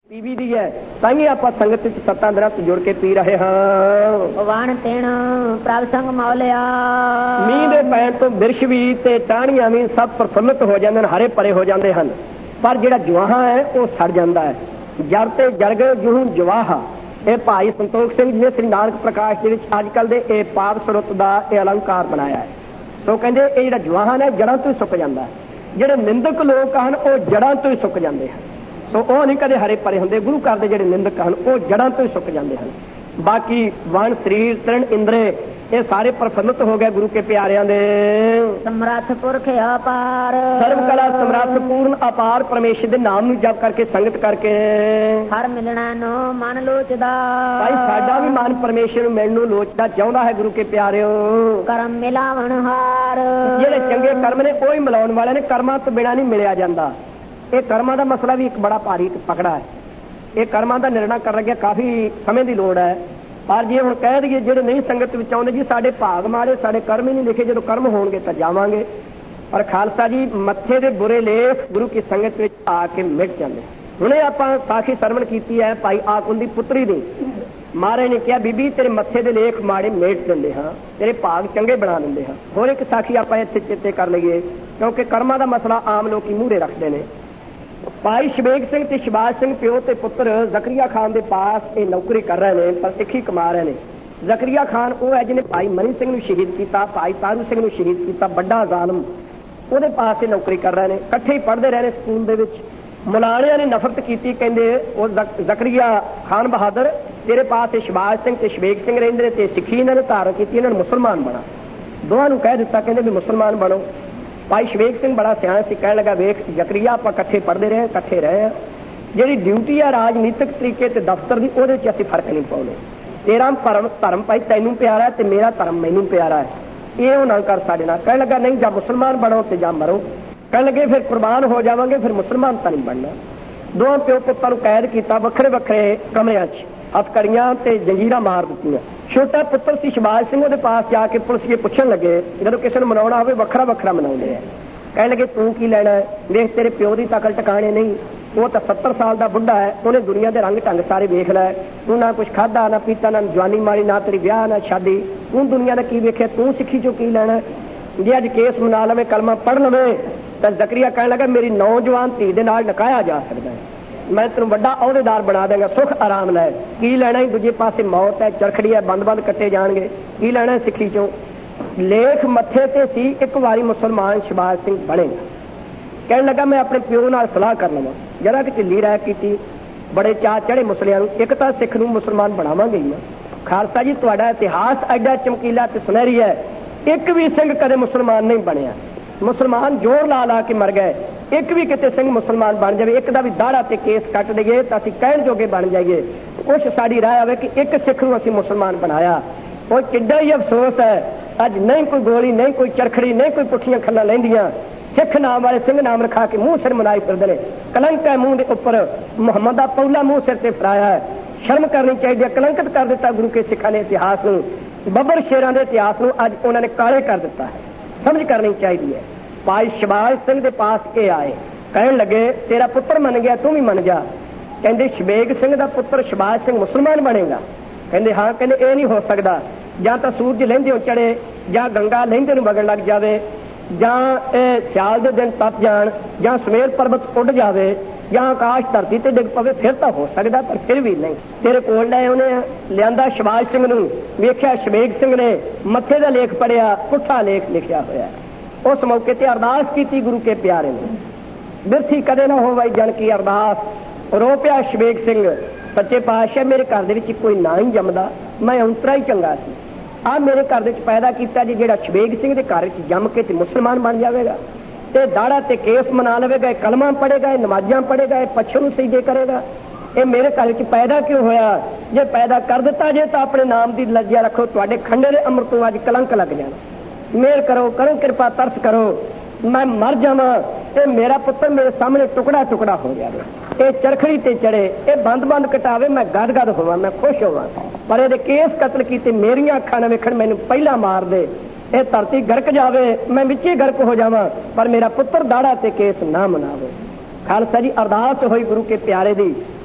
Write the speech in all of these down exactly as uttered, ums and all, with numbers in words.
PV ਦੀ ਹੈ ਤਾਂ ਹੀ ਆਪਾਂ ਸੰਗਤ ਵਿੱਚ ਸੱਤਾਂ ਦਿਨਾਂ ਤੋਂ ਜੁੜ ਕੇ ਪੀ ਰਹੇ ਹਾਂ। ਵਾਣ ਤੇਣ ਪ੍ਰਭ ਸੰਗ ਮੌਲਿਆ, ਮੀਂਹ ਦੇ ਪੈਣ ਤੋਂ ਬਿਰਸ਼ ਵੀ ਤੇ ਟਾਹਣੀਆਂ ਵੀ ਸਭ ਪ੍ਰਫੁੱਲਤ ਹੋ ਜਾਂਦੇ ਨੇ, ਹਰੇ ਭਰੇ ਹੋ ਜਾਂਦੇ ਹਨ। ਪਰ ਜਿਹੜਾ ਜਵਾਹਾ ਹੈ ਉਹ ਸੜ ਜਾਂਦਾ ਹੈ। ਜੜ ਤੇ ਜੜ ਗਏ ਜੂੰ ਜਵਾਹਾ। ਇਹ ਭਾਈ ਸੰਤੋਖ ਸਿੰਘ ਜੀ ਨੇ ਸ੍ਰੀ ਨਾਨਕ ਪ੍ਰਕਾਸ਼ ਦੇ ਵਿੱਚ ਅੱਜ ਕੱਲ੍ਹ ਦੇ ਇਹ ਪਾਪ ਸਰੁੱਤ ਦਾ ਇਹ ਅਲੰਕਾਰ ਬਣਾਇਆ ਹੈ। ਸੋ ਕਹਿੰਦੇ ਇਹ ਜਿਹੜਾ ਜਵਾਹਨ ਹੈ ਜੜ੍ਹਾਂ ਤੋਂ ਹੀ ਸੁੱਕ ਜਾਂਦਾ ਹੈ। ਜਿਹੜੇ ਨਿੰਦਕ ਲੋਕ ਹਨ ਉਹ ਜੜ੍ਹਾਂ ਤੋਂ ਹੀ ਸੁੱਕ ਜਾਂਦੇ ਹਨ। ਸੋ ਉਹ ਨਹੀਂ ਕਦੇ ਹਰੇ ਭਰੇ ਹੁੰਦੇ। ਗੁਰੂ ਘਰ ਦੇ ਜਿਹੜੇ ਨਿੰਦਕ ਹਨ ਉਹ ਜੜ੍ਹਾਂ ਤੋਂ ਹੀ ਸੁੱਕ ਜਾਂਦੇ ਹਨ। ਬਾਕੀ ਵਣ ਸਰੀਰ ਤ੍ਰਿਣ ਇੰਦਰੇ ਇਹ ਸਾਰੇ ਪ੍ਰਫੁੱਲਤ ਹੋ ਗਏ ਗੁਰੂ ਕੇ ਪਿਆਰਿਆਂ ਦੇ। ਸਮਰੱਥ ਪੁਰਖ ਅਪਾਰ, ਸਰਵ ਕਲਾ ਸਮਰੱਥ ਪੂਰਨ ਅਪਾਰ ਪਰਮੇਸ਼ਰ ਦੇ ਨਾਮ ਨੂੰ ਜਪ ਕਰਕੇ ਸੰਗਤ ਕਰਕੇ ਹਰ ਮਿਲਣਾ ਨੂੰ ਮਨ ਲੋਚਦਾ। ਭਾਈ ਸਾਡਾ ਵੀ ਮਨ ਪਰਮੇਸ਼ਰ ਨੂੰ ਮਿਲਣ ਨੂੰ ਲੋਚਦਾ ਚਾਹੁੰਦਾ ਹੈ ਗੁਰੂ ਕੇ ਪਿਆਰਿਓ। ਕਰਮ ਮਿਲਾਵਣ ਹਾਰ, ਜਿਹੜੇ ਚੰਗੇ ਕਰਮ ਨੇ ਉਹ ਹੀ ਮਿਲਾਉਣ ਵਾਲੇ ਨੇ। ਕਰਮਾਂ ਤੋਂ ਬਿਨਾਂ ਨਹੀਂ ਮਿਲਿਆ ਜਾਂਦਾ। ਇਹ ਕਰਮਾਂ ਦਾ ਮਸਲਾ ਵੀ ਇੱਕ ਬੜਾ ਭਾਰੀ ਪਕੜਾ ਹੈ। ਇਹ ਕਰਮਾਂ ਦਾ ਨਿਰਣਾ ਕਰਨ ਲੱਗਿਆ ਕਾਫੀ ਸਮੇਂ ਦੀ ਲੋੜ ਹੈ। ਪਰ ਜੇ ਹੁਣ ਕਹਿ ਦਈਏ ਜਿਹੜੇ ਨਹੀਂ ਸੰਗਤ ਵਿੱਚ ਆਉਂਦੇ ਜੀ ਸਾਡੇ ਭਾਗ ਮਾੜੇ, ਸਾਡੇ ਕਰਮ ਹੀ ਨਹੀਂ ਲਿਖੇ, ਜਦੋਂ ਕਰਮ ਹੋਣਗੇ ਤਾਂ ਜਾਵਾਂਗੇ। ਪਰ ਖਾਲਸਾ ਜੀ ਮੱਥੇ ਦੇ ਬੁਰੇ ਲੇਖ ਗੁਰੂ ਕੀ ਸੰਗਤ ਵਿੱਚ ਆ ਕੇ ਮਿਟ ਜਾਂਦੇ। ਹੁਣੇ ਆਪਾਂ ਸਾਖੀ ਸਰਵਣ ਕੀਤੀ ਹੈ ਭਾਈ ਆਕੁੰਦ ਦੀ ਪੁੱਤਰੀ ਦੀ। ਮਹਾਰਾਜ ਨੇ ਕਿਹਾ ਬੀਬੀ ਤੇਰੇ ਮੱਥੇ ਦੇ ਲੇਖ ਮਾੜੇ ਮੇਟ ਦਿੰਦੇ ਹਾਂ, ਤੇਰੇ ਭਾਗ ਚੰਗੇ ਬਣਾ ਦਿੰਦੇ ਹਾਂ। ਹੋਰ ਇੱਕ ਸਾਖੀ ਆਪਾਂ ਇੱਥੇ ਚੇਤੇ ਕਰ ਲਈਏ ਕਿਉਂਕਿ ਕਰਮਾਂ ਦਾ ਮਸਲਾ ਆਮ ਲੋਕੀ ਮੂਹਰੇ ਰੱਖਦੇ ਨੇ। ਭਾਈ ਸ਼ਬੇਗ ਸਿੰਘ ਤੇ ਸ਼ਬਾਜ ਸਿੰਘ ਪਿਓ ਤੇ ਪੁੱਤਰ ਜ਼ਕਰੀਆ ਖਾਨ ਦੇ ਪਾਸ ਇਹ ਨੌਕਰੀ ਕਰ ਰਹੇ ਨੇ, ਪਰ ਸਿੱਖੀ ਕਮਾ ਰਹੇ ਨੇ। ਜ਼ਕਰੀਆ ਖਾਨ ਉਹ ਹੈ ਜਿਹਨੇ ਭਾਈ ਮਨੀ ਸਿੰਘ ਨੂੰ ਸ਼ਹੀਦ ਕੀਤਾ, ਭਾਈ ਤਾਰੂ ਸਿੰਘ ਨੂੰ ਸ਼ਹੀਦ ਕੀਤਾ, ਵੱਡਾ ਜ਼ਾਲਮ। ਉਹਦੇ ਪਾਸ ਇਹ ਨੌਕਰੀ ਕਰ ਰਹੇ ਨੇ। ਇਕੱਠੇ ਹੀ ਪੜ੍ਹਦੇ ਰਹੇ ਨੇ ਸਕੂਲ ਦੇ ਵਿੱਚ। ਮੁਲਾਣਿਆਂ ਨੇ ਨਫ਼ਰਤ ਕੀਤੀ, ਕਹਿੰਦੇ ਉਹ ਜ਼ਕਰੀਆ ਖਾਨ ਬਹਾਦਰ ਤੇਰੇ ਪਾਸ ਇਹ ਸ਼ਬਾਜ ਸਿੰਘ ਤੇ ਸ਼ਬੇਗ ਸਿੰਘ ਰਹਿੰਦੇ ਨੇ ਤੇ ਸਿੱਖੀ ਇਹਨਾਂ ਨੇ ਧਾਰਨ ਕੀਤੀ, ਇਹਨਾਂ ਨੂੰ ਮੁਸਲਮਾਨ ਬਣਾ। ਦੋਹਾਂ ਨੂੰ ਕਹਿ ਦਿੱਤਾ ਕਹਿੰਦੇ ਵੀ ਮੁਸਲਮਾਨ ਬਣੋ। ਭਾਈ ਸ਼ਵੇਕ ਸਿੰਘ ਬੜਾ ਸਿਆਣਾ ਸੀ, ਕਹਿਣ ਲੱਗਾ ਵੇਖ ਜ਼ਕਰੀਆ ਆਪਾਂ ਇਕੱਠੇ ਪੜ੍ਹਦੇ ਰਹੇ, ਇਕੱਠੇ ਰਹੇ ਆ। ਜਿਹੜੀ ਡਿਊਟੀ ਆ ਰਾਜਨੀਤਿਕ ਤਰੀਕੇ ਤੇ ਦਫ਼ਤਰ ਦੀ ਉਹਦੇ 'ਚ ਅਸੀਂ ਫਰਕ ਨਹੀਂ ਪਾਉਂਦੇ। ਤੇਰਾ ਧਰਮ ਧਰਮ ਭਾਈ ਤੈਨੂੰ ਪਿਆਰਾ ਤੇ ਮੇਰਾ ਧਰਮ ਮੈਨੂੰ ਪਿਆਰਾ ਹੈ, ਇਹ ਉਹ ਨਾ ਕਰ ਸਾਡੇ ਨਾਲ। ਕਹਿਣ ਲੱਗਾ ਨਹੀਂ ਜਾਂ ਮੁਸਲਮਾਨ ਬਣੋ ਤੇ ਜਾਂ ਮਰੋ। ਕਹਿਣ ਲੱਗੇ ਫਿਰ ਕੁਰਬਾਨ ਹੋ ਜਾਵਾਂਗੇ, ਫਿਰ ਮੁਸਲਮਾਨ ਤਾਂ ਨਹੀਂ ਬਣਨਾ। ਦੋਹਾਂ ਪਿਓ ਪੁੱਤਾਂ ਨੂੰ ਕੈਦ ਕੀਤਾ ਵੱਖਰੇ ਵੱਖਰੇ ਕਮਰਿਆਂ 'ਚ, ਹੱਥਕੜੀਆਂ ਤੇ ਜੰਜੀਰਾਂ ਮਾਰ ਦਿੱਤੀਆਂ। ਛੋਟਾ ਪੁੱਤਰ ਸੀ ਸ਼ਬਾਜ ਸਿੰਘ, ਉਹਦੇ ਪਾਸ ਜਾ ਕੇ ਪੁਲਿਸ ਪੁੱਛਣ ਲੱਗੇ ਜਦੋਂ ਕਿਸੇ ਨੂੰ ਮਨਾਉਣਾ ਹੋਵੇ ਵੱਖਰਾ ਵੱਖਰਾ ਮਨਾਉਂਦੇ ਆ। ਕਹਿਣ ਲੱਗੇ ਤੂੰ ਕੀ ਲੈਣਾ, ਵੇਖ ਤੇਰੇ ਪਿਓ ਦੀ ਤਕਲ ਟਿਕਾਣੇ ਨਹੀਂ, ਉਹ ਤਾਂ ਸੱਤਰ ਸਾਲ ਦਾ ਬੁੱਢਾ ਹੈ, ਉਹਨੇ ਦੁਨੀਆ ਦੇ ਰੰਗ ਢੰਗ ਸਾਰੇ ਵੇਖ ਲੈ। ਤੂੰ ਨਾ ਕੁਛ ਖਾਧਾ ਨਾ ਪੀਤਾ, ਨਾ ਜਵਾਨੀ ਮਾਰੀ, ਨਾ ਤੇਰੀ ਵਿਆਹ ਨਾ ਸ਼ਾਦੀ, ਤੂੰ ਦੁਨੀਆ ਦਾ ਕੀ ਵੇਖਿਆ, ਤੂੰ ਸਿੱਖੀ ਚੋਂ ਕੀ ਲੈਣਾ। ਜੇ ਅੱਜ ਕੇਸ ਮਨਾ ਲਵੇ, ਕਲਮਾ ਪੜ੍ਹ ਲਵੇ ਤਾਂ ਜ਼ਕਰੀਆ ਕਹਿਣ ਲੱਗਾ ਮੇਰੀ ਨੌਜਵਾਨ ਧੀ ਦੇ ਨਾਲ ਨਿਕਾਹਿਆ ਜਾ ਸਕਦਾ ਹੈ, ਮੈਂ ਤੈਨੂੰ ਵੱਡਾ ਅਹੁਦੇਦਾਰ ਬਣਾ ਦੇਵਾਂਗਾ, ਸੁੱਖ ਆਰਾਮ ਲੈ। ਕੀ ਲੈਣਾ? ਦੂਜੇ ਪਾਸੇ ਮੌਤ ਹੈ, ਚਰਖੜੀ ਹੈ, ਬੰਦ ਬੰਦ ਕੱਟੇ ਜਾਣਗੇ, ਕੀ ਲੈਣਾ ਸਿੱਖੀ ਚੋਂ। ਲੇਖ ਮੱਥੇ ਤੇ ਸੀ ਇੱਕ ਵਾਰੀ ਮੁਸਲਮਾਨ ਸ਼ਬਾਜ ਸਿੰਘ ਬਣੇਗਾ। ਕਹਿਣ ਲੱਗਾ ਮੈਂ ਆਪਣੇ ਪਿਓ ਨਾਲ ਸਲਾਹ ਕਰ ਲਵਾਂ। ਜਰਾ ਕਿ ਢਿੱਲੀ ਰਾਇ ਕੀਤੀ, ਬੜੇ ਚਾਅ ਚੜੇ ਮੁਸਲਿਆਂ ਨੂੰ, ਇੱਕ ਤਾਂ ਸਿੱਖ ਨੂੰ ਮੁਸਲਮਾਨ ਬਣਾਵਾਂਗੇ ਹੀ। ਖਾਲਸਾ ਜੀ ਤੁਹਾਡਾ ਇਤਿਹਾਸ ਐਡਾ ਚਮਕੀਲਾ ਤੇ ਸੁਨਹਿਰੀ ਹੈ, ਇੱਕ ਵੀ ਸਿੰਘ ਕਦੇ ਮੁਸਲਮਾਨ ਨਹੀਂ ਬਣਿਆ। ਮੁਸਲਮਾਨ ਜ਼ੋਰ ਲਾ ਲਾ ਕੇ ਮਰ ਗਏ, ਇੱਕ ਵੀ ਕਿਤੇ ਸਿੰਘ ਮੁਸਲਮਾਨ ਬਣ ਜਾਵੇ, ਇੱਕ ਦਾ ਵੀ ਦਾੜਾ ਤੇ ਕੇਸ ਕੱਟ ਦੇਈਏ ਤਾਂ ਅਸੀਂ ਕਹਿਣ ਜੋਗੇ ਬਣ ਜਾਈਏ। ਕੁਛ ਸਾਡੀ ਰਾਏ ਆਵੇ ਕਿ ਇੱਕ ਸਿੱਖ ਨੂੰ ਅਸੀਂ ਮੁਸਲਮਾਨ ਬਣਾਇਆ। ਉਹ ਕਿੱਡਾ ਹੀ ਅਫਸੋਸ ਹੈ ਅੱਜ ਨਹੀਂ ਕੋਈ ਗੋਲੀ, ਨਹੀਂ ਕੋਈ ਚਰਖੜੀ, ਨਹੀਂ ਕੋਈ ਪੁੱਠੀਆਂ ਖੱਲਾਂ ਲੈਂਦੀਆਂ। ਸਿੱਖ ਨਾਮ ਵਾਲੇ ਸਿੰਘ ਨਾਮ ਰਖਾ ਕੇ ਮੂੰਹ ਸਿਰ ਮਨਾਈ ਫਿਰਦੇ ਨੇ। ਕਲੰਕ ਹੈ ਮੂੰਹ ਦੇ ਉੱਪਰ, ਮੁਹੰਮਦ ਦਾ ਪੌਲਾ ਮੂੰਹ ਸਿਰ ਤੇ ਫੜਾਇਆ ਹੈ। ਸ਼ਰਮ ਕਰਨੀ ਚਾਹੀਦੀ ਹੈ। ਕਲੰਕਿਤ ਕਰ ਦਿੱਤਾ ਗੁਰੂ ਕੇ ਸਿੱਖਾਂ ਦੇ ਇਤਿਹਾਸ ਨੂੰ, ਬੱਬਰ ਸ਼ੇਰਾਂ ਦੇ ਇਤਿਹਾਸ ਨੂੰ ਅੱਜ ਉਹਨਾਂ ਨੇ ਕਾਲੇ ਕਰ ਦਿੱਤਾ ਹੈ। ਸਮਝ ਕਰਨੀ ਚਾਹੀਦੀ ਹੈ। ਭਾਈ ਸ਼ਬਾਜ ਸਿੰਘ ਦੇ ਪਾਸ ਇਹ ਆਏ, ਕਹਿਣ ਲੱਗੇ ਤੇਰਾ ਪੁੱਤਰ ਮੰਨ ਗਿਆ, ਤੂੰ ਵੀ ਮੰਨ ਜਾ। ਕਹਿੰਦੇ ਸ਼ਬੇਗ ਸਿੰਘ ਦਾ ਪੁੱਤਰ ਸ਼ਬਾਜ ਸਿੰਘ ਮੁਸਲਮਾਨ ਬਣੇਗਾ? ਕਹਿੰਦੇ ਹਾਂ। ਕਹਿੰਦੇ ਇਹ ਨਹੀਂ ਹੋ ਸਕਦਾ, ਜਾਂ ਤਾਂ ਸੂਰਜ ਲਹਿੰਦੇ ਹੋ ਚੜੇ, ਜਾਂ ਗੰਗਾ ਲਹਿੰਦੇ ਨੂੰ ਵਗਣ ਲੱਗ ਜਾਵੇ, ਜਾਂ ਇਹ ਸਿਆਲ ਦੇ ਦਿਨ ਤਪ ਜਾਣ, ਜਾਂ ਸਮੇਰ ਪਰਬਤ ਉੱਡ ਜਾਵੇ, ਜਾਂ ਆਕਾਸ਼ ਧਰਤੀ ਤੇ ਡਿੱਗ ਪਵੇ, ਫਿਰ ਤਾਂ ਹੋ ਸਕਦਾ, ਪਰ ਫਿਰ ਵੀ ਨਹੀਂ। ਤੇਰੇ ਕੋਲ ਲੈ ਉਹਨੇ ਲਿਆਂਦਾ ਸ਼ਬਾਜ ਸਿੰਘ ਨੂੰ, ਵੇਖਿਆ ਸ਼ਬੇਗ ਸਿੰਘ ਨੇ ਮੱਥੇ ਦਾ ਲੇਖ ਪੜਿਆ, ਪੁੱਠਾ ਲੇਖ ਲਿਖਿਆ ਹੋਇਆ। ਉਸ ਮੌਕੇ ਤੇ ਅਰਦਾਸ ਕੀਤੀ ਗੁਰੂ ਕੇ ਪਿਆਰੇ ਨੇ, ਬਿਰਥੀ ਕਦੇ ਨਾ ਹੋਵੇ ਜਨ ਕੀ ਅਰਦਾਸ। ਰੋ ਪਿਆ ਸ਼ਬੇਗ ਸਿੰਘ, ਸੱਚੇ ਪਾਤਸ਼ਾਹ ਮੇਰੇ ਘਰ ਦੇ ਵਿੱਚ ਕੋਈ ਨਾ ਹੀ ਜੰਮਦਾ, ਮੈਂ ਔਂਤਰਾ ਹੀ ਚੰਗਾ ਸੀ। ਆਹ ਮੇਰੇ ਘਰ ਦੇ ਵਿੱਚ ਪੈਦਾ ਕੀਤਾ ਜੀ, ਜਿਹੜਾ ਸ਼ਬੇਗ ਸਿੰਘ ਦੇ ਘਰ ਵਿੱਚ ਜੰਮ ਕੇ ਤੇ ਮੁਸਲਮਾਨ ਬਣ ਜਾਵੇਗਾ, ਤੇ ਦਾੜਾ ਤੇ ਕੇਸ ਮਨਾ ਲਵੇਗਾ, ਕਲਮਾਂ ਪੜੇਗਾ, ਨਮਾਜ਼ਾਂ ਪੜੇਗਾ, ਪੱਛਮ ਨੂੰ ਸਜਦੇ ਕਰੇਗਾ। ਇਹ ਮੇਰੇ ਘਰ ਵਿੱਚ ਪੈਦਾ ਕਿਉਂ ਹੋਇਆ? ਜੇ ਪੈਦਾ ਕਰ ਦਿੱਤਾ ਜੇ ਤਾਂ ਆਪਣੇ ਨਾਮ ਦੀ ਲੱਜਿਆ ਰੱਖੋ, ਤੁਹਾਡੇ ਖੰਡੇ ਦੇ ਅੰਮ੍ਰਿਤ ਤੋਂ ਅੱਜ ਕਲੰਕ ਲੱਗ ਜਾਣਾ। ਮਿਹਰ ਕਰੋ, ਕਰੋ ਕਿਰਪਾ, ਤਰਸ ਕਰੋ, ਮੈਂ ਮਰ ਜਾਵਾਂ ਤੇ ਮੇਰਾ ਪੁੱਤਰ ਮੇਰੇ ਸਾਹਮਣੇ ਟੁਕੜਾ ਟੁਕੜਾ ਹੋ ਜਾਵੇ, ਇਹ ਚਰਖੜੀ ਤੇ ਚੜੇ, ਇਹ ਬੰਦ ਬੰਦ ਕਟਾਵੇ, ਮੈਂ ਗਦ ਗਦ ਹੋਵਾਂ, ਮੈਂ ਖੁਸ਼ ਹੋਵਾਂ। ਪਰ ਇਹਦੇ ਕੇਸ ਕਤਲ ਕੀਤੇ ਮੇਰੀਆਂ ਅੱਖਾਂ ਨਾਲ ਵੇਖਣ, ਮੈਨੂੰ ਪਹਿਲਾਂ ਮਾਰ ਦੇ, ਇਹ ਧਰਤੀ ਗਰਕ ਜਾਵੇ, ਮੈਂ ਵਿੱਚੇ ਗਰਕ ਹੋ ਜਾਵਾਂ, ਪਰ ਮੇਰਾ ਪੁੱਤਰ ਦਾੜਾ ਤੇ ਕੇਸ ਨਾ ਮਨਾਵੇ। ਖਾਲਸਾ ਜੀ ਅਰਦਾਸ ਹੋਈ ਗੁਰੂ ਕੇ ਪਿਆਰੇ ਦੀ,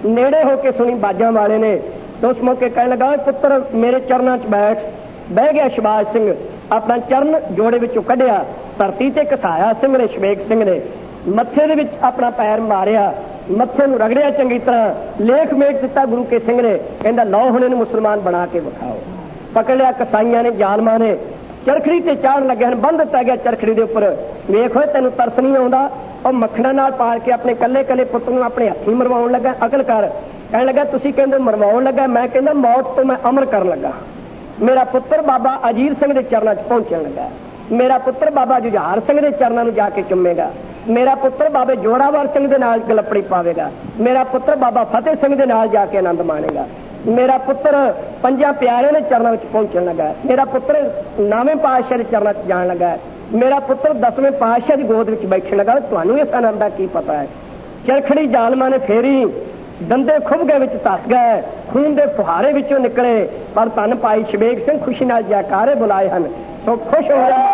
नेड़े होके सुनी बाजां वाले ने तो उस मौके कहने लगा, पुत्र मेरे चरणों च बैठ। बह गया शबाज सिंह, अपना चरण जोड़े विचों कढ़िया, धरती ते घसाया सिंह ने, शबेग सिंह ने मत्थे दे विच अपना पैर मारिया, मत्थे नूं रगड़िया चंगी तरह, लेख मेट दिता गुरु के सिंह ने, कहंदा लो हुण इहनूं मुसलमान बना के विखाओ। पकड़ लिया कसाईयां ने, जालमां ने, चरखड़ी ते चाढ़न लगे हन, बंद पै गया चरखड़ी दे उपर। वेख होए तैनूं तरस नहीं आउंदा, और मक्खणा नाल पाल के अपने कल्ले कल्ले पुੱਤ ਨੂੰ अपने हत्थीं मरवाउण लगा, अकल कर। कहण लगा तुसीं कहंदे मरवाउण लगा, मैं कहंदा मौत तो मैं अमर करन लगा। मेरा पुत्र बाबा अजीर सिंह दे चरणां 'ਚ पहुंचण लगा, मेरा पुत्र बाबा जुझार सिंह दे चरणां ਨੂੰ ਜਾ ਕੇ ਚੁੰਮੇਗਾ, मेरा पुत्र बाबे जोरावर सिंह दे नाल गलपड़ी पावेगा, मेरा पुत्र बाबा फतेह सिंह दे नाल जाके आनंद माणेगा, मेरा पुत्र पंजा प्यारे ने चरणों में पहुंचने लगा, मेरा पुत्र नावें पातशाह के चरणों में जान लगा, मेरा पुत्र दसवें पातशाह की गोद में बैठने लगा। तुहानू इस आनंद का की पता है? चरखड़ी जालमा ने फेरी, दंदे खुब गए, विच धस गए, खून के फुहारे विचों निकले, पर धन भाई शबेग सिंह खुशी नाल जयकारे बुलाए हैं। तो खुश हो गया।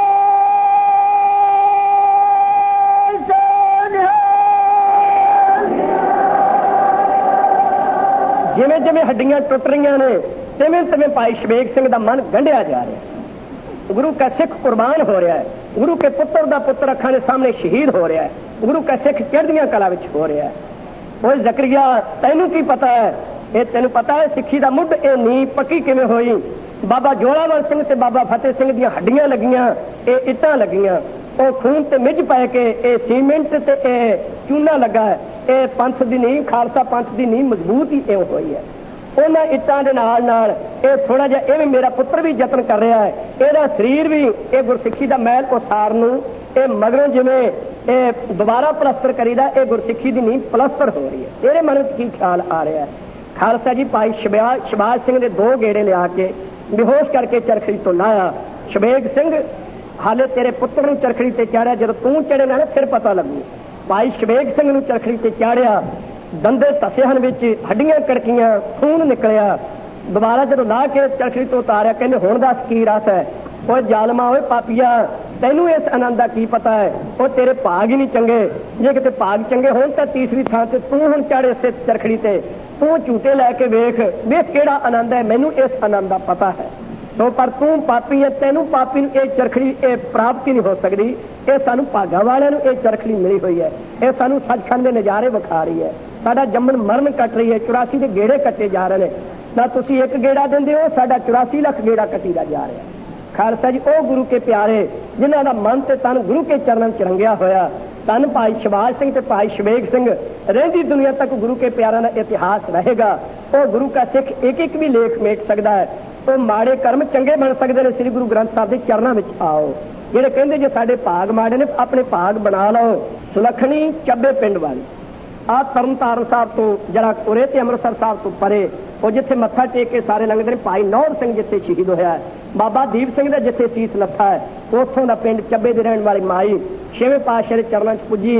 जिमें जिमें हड्डियां टुट रही ने, तिवें तिवें भाई शबेग सिंह का मन गंढिया जा रहा। गुरु का सिख कुर्बान हो रहा है, गुरु के पुत्र का पुत्र अखां दे सामने शहीद हो रहा है, गुरु का सिख चढ़दियां कला विच हो रहा है। ओए जकरिया तैनू की पता है? ये तैनू पता है सिक्खी का मुੱਢ ये नींह पक्की किवें होई? बाबा जोरावर सिंह ते बाबा फतेह सिंह दीयां हड्डियां लगियां, ये इट्टां लगियां, ਉਹ खून ते मिझ पै के ये सीमेंट ते ये चूना लगा है, ये पंथ दी नींह, खालसा पंथ दी नींह मजबूत ही इउं होई है। उन्हां इट्टां दे नाल नाल ये थोड़ा जिहा ये भी मेरा पुत्र भी यतन कर रहा है, ਇਹਦਾ शरीर भी ये गुरसिੱਖੀ ਦਾ मैल उसारन नूं ये मगरों जिवें ये दोबारा पलस्तर करीदा, ये गुरसिੱਖੀ दी नींह पलस्तर हो रही है। तेरे मन में की ख्याल आ रहा है? खालसा जी भाई शबाज शबाज सिंह ने दो गेड़े लिया के बेहोश करके चरखड़ी तो लाया। शबेग सिंह हाले तेरे पुत्र नूं चरखड़ी ते चाढ़िया, जब तू चढ़ेगा ना फिर पता लगू। भाई शबेग सिंह नूं चरखड़ी ते चाढ़िया, दंदे धसे हन, विच हड्डियां कड़कियां, खून निकलिया। दोबारा जदों ला के चरखड़ी तो उतारिया, कहंदे हुण दस की रस है? ओए जालमा, ओए पापिया, तैनू इस आनंद का की पता है? वो तेरे भाग ही नहीं चंगे, जे किते भाग चंगे होण तां तीसरी थां ते तू हुण चढ़ इस चरखड़ी ते, तू झूटे लैके वेख वेख किहड़ा आनंद है। मैनू इस आनंद का पता है। तो पर तू पापी है, तेनू पापी नूं ये चरखड़ी ये प्राप्ति नहीं हो सकती। ये सानू भागा वालियां नूं ये चरखड़ी मिली हुई है, ये सानू सचखंड दे नज़ारे विखा रही है। साडा जम्मन मरण कट रही है, चौरासी के गेड़े कट्टे जा रहे हैं। ना तुसीं एक गेड़ा दिंदे हो, साडा चौरासी लख गेड़ा कट्टीदा जा रहा है। खालसा जी ओ गुरु के प्यारे जिन्हां दा मन ते तन गुरु के चरणों च रंगिया होया, तन भाई शबाज सिंह ते भाई शबेग सिंह, रहिंदी दुनिया तक गुरु के प्यारों का इतिहास रहेगा। वो गुरु का सिख एक एक भी लेख मेट सकता है। तो माड़े कर्म चंगे बन सकते हैं। श्री गुरु ग्रंथ साहब के चरणों में आओ, ਜਿਹੜੇ ਕਹਿੰਦੇ ਜੇ ਸਾਡੇ ਭਾਗ ਮਾੜੇ ਨੇ ਆਪਣੇ ਭਾਗ ਬਣਾ ਲਓ। ਸੁਲੱਖਣੀ ਚੱਬੇ ਪਿੰਡ ਵਾਲੀ ਆ ਤਰਨਤਾਰਨ ਸਾਹਿਬ ਤੋਂ ਜਰਾ ਉਰੇ ਤੇ ਅੰਮ੍ਰਿਤਸਰ ਸਾਹਿਬ ਤੋਂ ਪਰੇ, ਉਹ ਜਿੱਥੇ ਮੱਥਾ ਟੇਕ ਕੇ ਸਾਰੇ ਲੰਘਦੇ ਨੇ, ਭਾਈ ਨੌਰ ਸਿੰਘ ਜਿੱਥੇ ਸ਼ਹੀਦ ਹੋਇਆ, ਬਾਬਾ ਦੀਪ ਸਿੰਘ ਦਾ ਜਿੱਥੇ ਸੀਸ ਲੱਥਾ ਹੈ, ਉੱਥੋਂ ਦਾ ਪਿੰਡ ਚੱਬੇ ਦੇ ਰਹਿਣ ਵਾਲੀ ਮਾਈ ਛੇਵੇਂ ਪਾਤਸ਼ਾਹ ਦੇ ਚਰਨਾਂ 'ਚ ਪੁੱਜੀ।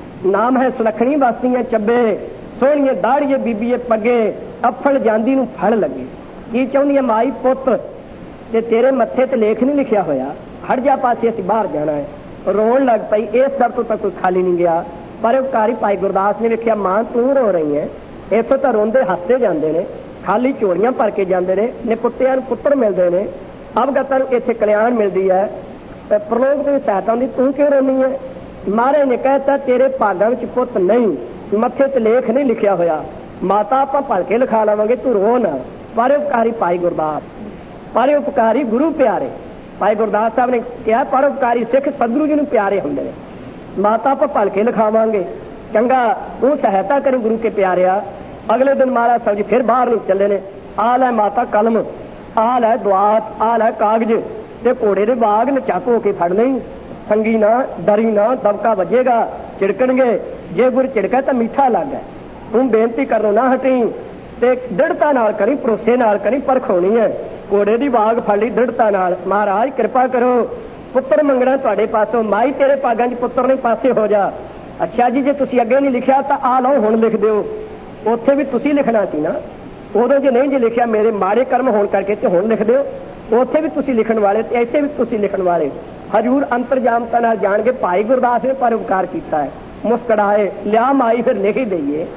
ਨਾਮ ਹੈ ਸੁਲੱਖਣੀ ਵਾਸੀਆਂ ਚੱਬੇ, ਸੋਹਣੀਏ ਦਾੜੀਏ ਬੀਬੀਏ ਪੱਗੇ, ਅੱਫਲ ਜਾਂਦੀ ਨੂੰ ਫੜ ਲੱਗੇ। ਕੀ ਚਾਹੁੰਦੀ ਹੈ ਮਾਈ? ਪੁੱਤ ਤੇ ਤੇਰੇ ਮੱਥੇ ਤੇ ਲੇਖ ਨਹੀਂ ਲਿਖਿਆ ਹੋਇਆ, ਹਟ ਜਾ ਪਾਸੇ ਅਸੀਂ ਬਾਹਰ ਜਾਣਾ ਹੈ। ਰੋਣ ਲੱਗ ਪਈ। ਇਸ ਦਰ ਤੋਂ ਤਾਂ ਕੋਈ ਖਾਲੀ ਨਹੀਂ ਗਿਆ। ਪਰ ਉਪਕਾਰੀ ਭਾਈ ਗੁਰਦਾਸ ਨੇ ਵੇਖਿਆ, ਮਾਂ ਤੂੰ ਰੋ ਰਹੀ ਹੈ। ਇੱਥੋਂ ਤਾਂ ਰੋਂਦੇ ਹੱਸਦੇ ਜਾਂਦੇ ਨੇ, ਖਾਲੀ ਝੋਲੀਆਂ ਭਰ ਕੇ ਜਾਂਦੇ ਨੇ, ਨਿਪੁੱਤਿਆਂ ਨੂੰ ਪੁੱਤਰ ਮਿਲਦੇ ਨੇ, ਅਵਗਤਾਂ ਨੂੰ ਇੱਥੇ ਕਲਿਆਣ ਮਿਲਦੀ ਹੈ, ਪ੍ਰਲੋਕ ਦੀ ਸਹਾਇਤਾ ਹੁੰਦੀ, ਤੂੰ ਕਿਉਂ ਰੋਂਦੀ ਹੈ? ਮਹਾਰਾਜ ਨੇ ਕਹਿਤਾ ਤੇਰੇ ਭਾਗਾਂ ਵਿੱਚ ਪੁੱਤ ਨਹੀਂ, ਮੱਥੇ ਤੇ ਲੇਖ ਨਹੀਂ ਲਿਖਿਆ ਹੋਇਆ, ਮਾਤਾ ਆਪਾਂ ਭਲ ਕੇ ਲਿਖਾ ਲਵਾਂਗੇ, ਤੂੰ ਰੋ ਨਾ। ਪਰ ਉਪਕਾਰੀ ਭਾਈ ਗੁਰਦਾਸ, ਪਰ ਉਪਕਾਰੀ ਗੁਰੂ ਪਿਆਰੇ ਭਾਈ ਗੁਰਦਾਸ ਸਾਹਿਬ ਨੇ ਕਿਹਾ, ਪਰ ਉਪਕਾਰੀ ਸਿੱਖ ਸਤਿਗੁਰੂ ਜੀ ਨੂੰ ਪਿਆਰੇ ਹੁੰਦੇ ਨੇ। ਮਾਤਾ ਆਪਾਂ ਭਲ ਕੇ ਲਿਖਾਵਾਂਗੇ, ਚੰਗਾ ਤੂੰ ਸਹਾਇਤਾ ਕਰੀ ਗੁਰੂ ਕੇ ਪਿਆਰਿਆ। ਅਗਲੇ ਦਿਨ ਮਹਾਰਾਜ ਸਾਹਿਬ ਜੀ ਫਿਰ ਬਾਹਰ ਨੂੰ ਚੱਲੇ ਨੇ। ਆ ਲੈ ਮਾਤਾ ਕਲਮ, ਆ ਲੈ ਦੁਆਤ, ਆ ਲੈ ਕਾਗਜ਼, ਤੇ ਘੋੜੇ ਦੇ ਬਾਗ ਨਚਾਕ ਹੋ ਕੇ ਫੜ ਲਈ। ਸੰਗੀ ਨਾ, ਡਰੀ ਨਾ, ਦਬਕਾ ਵੱਜੇਗਾ, ਝਿੜਕਣਗੇ। ਜੇ ਗੁਰ ਝਿੜਕਾ ਤਾਂ ਮਿੱਠਾ ਲੱਗਾ। ਤੂੰ ਬੇਨਤੀ ਕਰਨੋਂ ਨਾ ਹਟੀ ਤੇ ਦ੍ਰਿੜਤਾ ਨਾਲ ਕਰੀ, ਭਰੋਸੇ ਨਾਲ ਕਰੀ, ਪਰਖ ਹੋਣੀ ਹੈ। ਘੋੜੇ ਦੀ ਬਾਗ ਫੜ ਲਈ ਦ੍ਰਿੜਤਾ ਨਾਲ। ਮਹਾਰਾਜ ਕਿਰਪਾ ਕਰੋ, ਪੁੱਤਰ ਮੰਗਣਾ ਤੁਹਾਡੇ ਪਾਸੋਂ, ਮਾਈ ਤੇਰੇ ਭਾਗਾਂ 'ਚ ਪੁੱਤਰ ਨਹੀਂ, ਪਾਸੇ ਹੋ ਜਾ। ਅੱਛਾ ਜੀ, ਜੇ ਤੁਸੀਂ ਅੱਗੇ ਨਹੀਂ ਲਿਖਿਆ ਤਾਂ ਆ ਲਓ ਹੁਣ ਲਿਖ ਦਿਓ। ਉੱਥੇ ਵੀ ਤੁਸੀਂ ਲਿਖਣਾ ਸੀ ਨਾ, ਉਦੋਂ ਜੇ ਨਹੀਂ ਜੇ ਲਿਖਿਆ ਮੇਰੇ ਮਾੜੇ ਕਰਮ ਹੋਣ ਕਰਕੇ ਤੇ ਹੁਣ ਲਿਖ ਦਿਓ। ਉੱਥੇ ਵੀ ਤੁਸੀਂ ਲਿਖਣ ਵਾਲੇ ਤੇ ਇੱਥੇ ਵੀ ਤੁਸੀਂ ਲਿਖਣ ਵਾਲੇ। ਹਜ਼ੂਰ ਅੰਤਰਜਾਮਤਾ ਨਾਲ ਜਾਣ ਕੇ ਭਾਈ ਗੁਰਦਾਸ ਨੇ ਪਰਉਪਕਾਰ ਕੀਤਾ ਹੈ। ਮੁਸਕਰਾਏ, ਲਿਆ ਮਾਈ ਫਿਰ ਲਿਖ ਹੀ ਦਈਏ।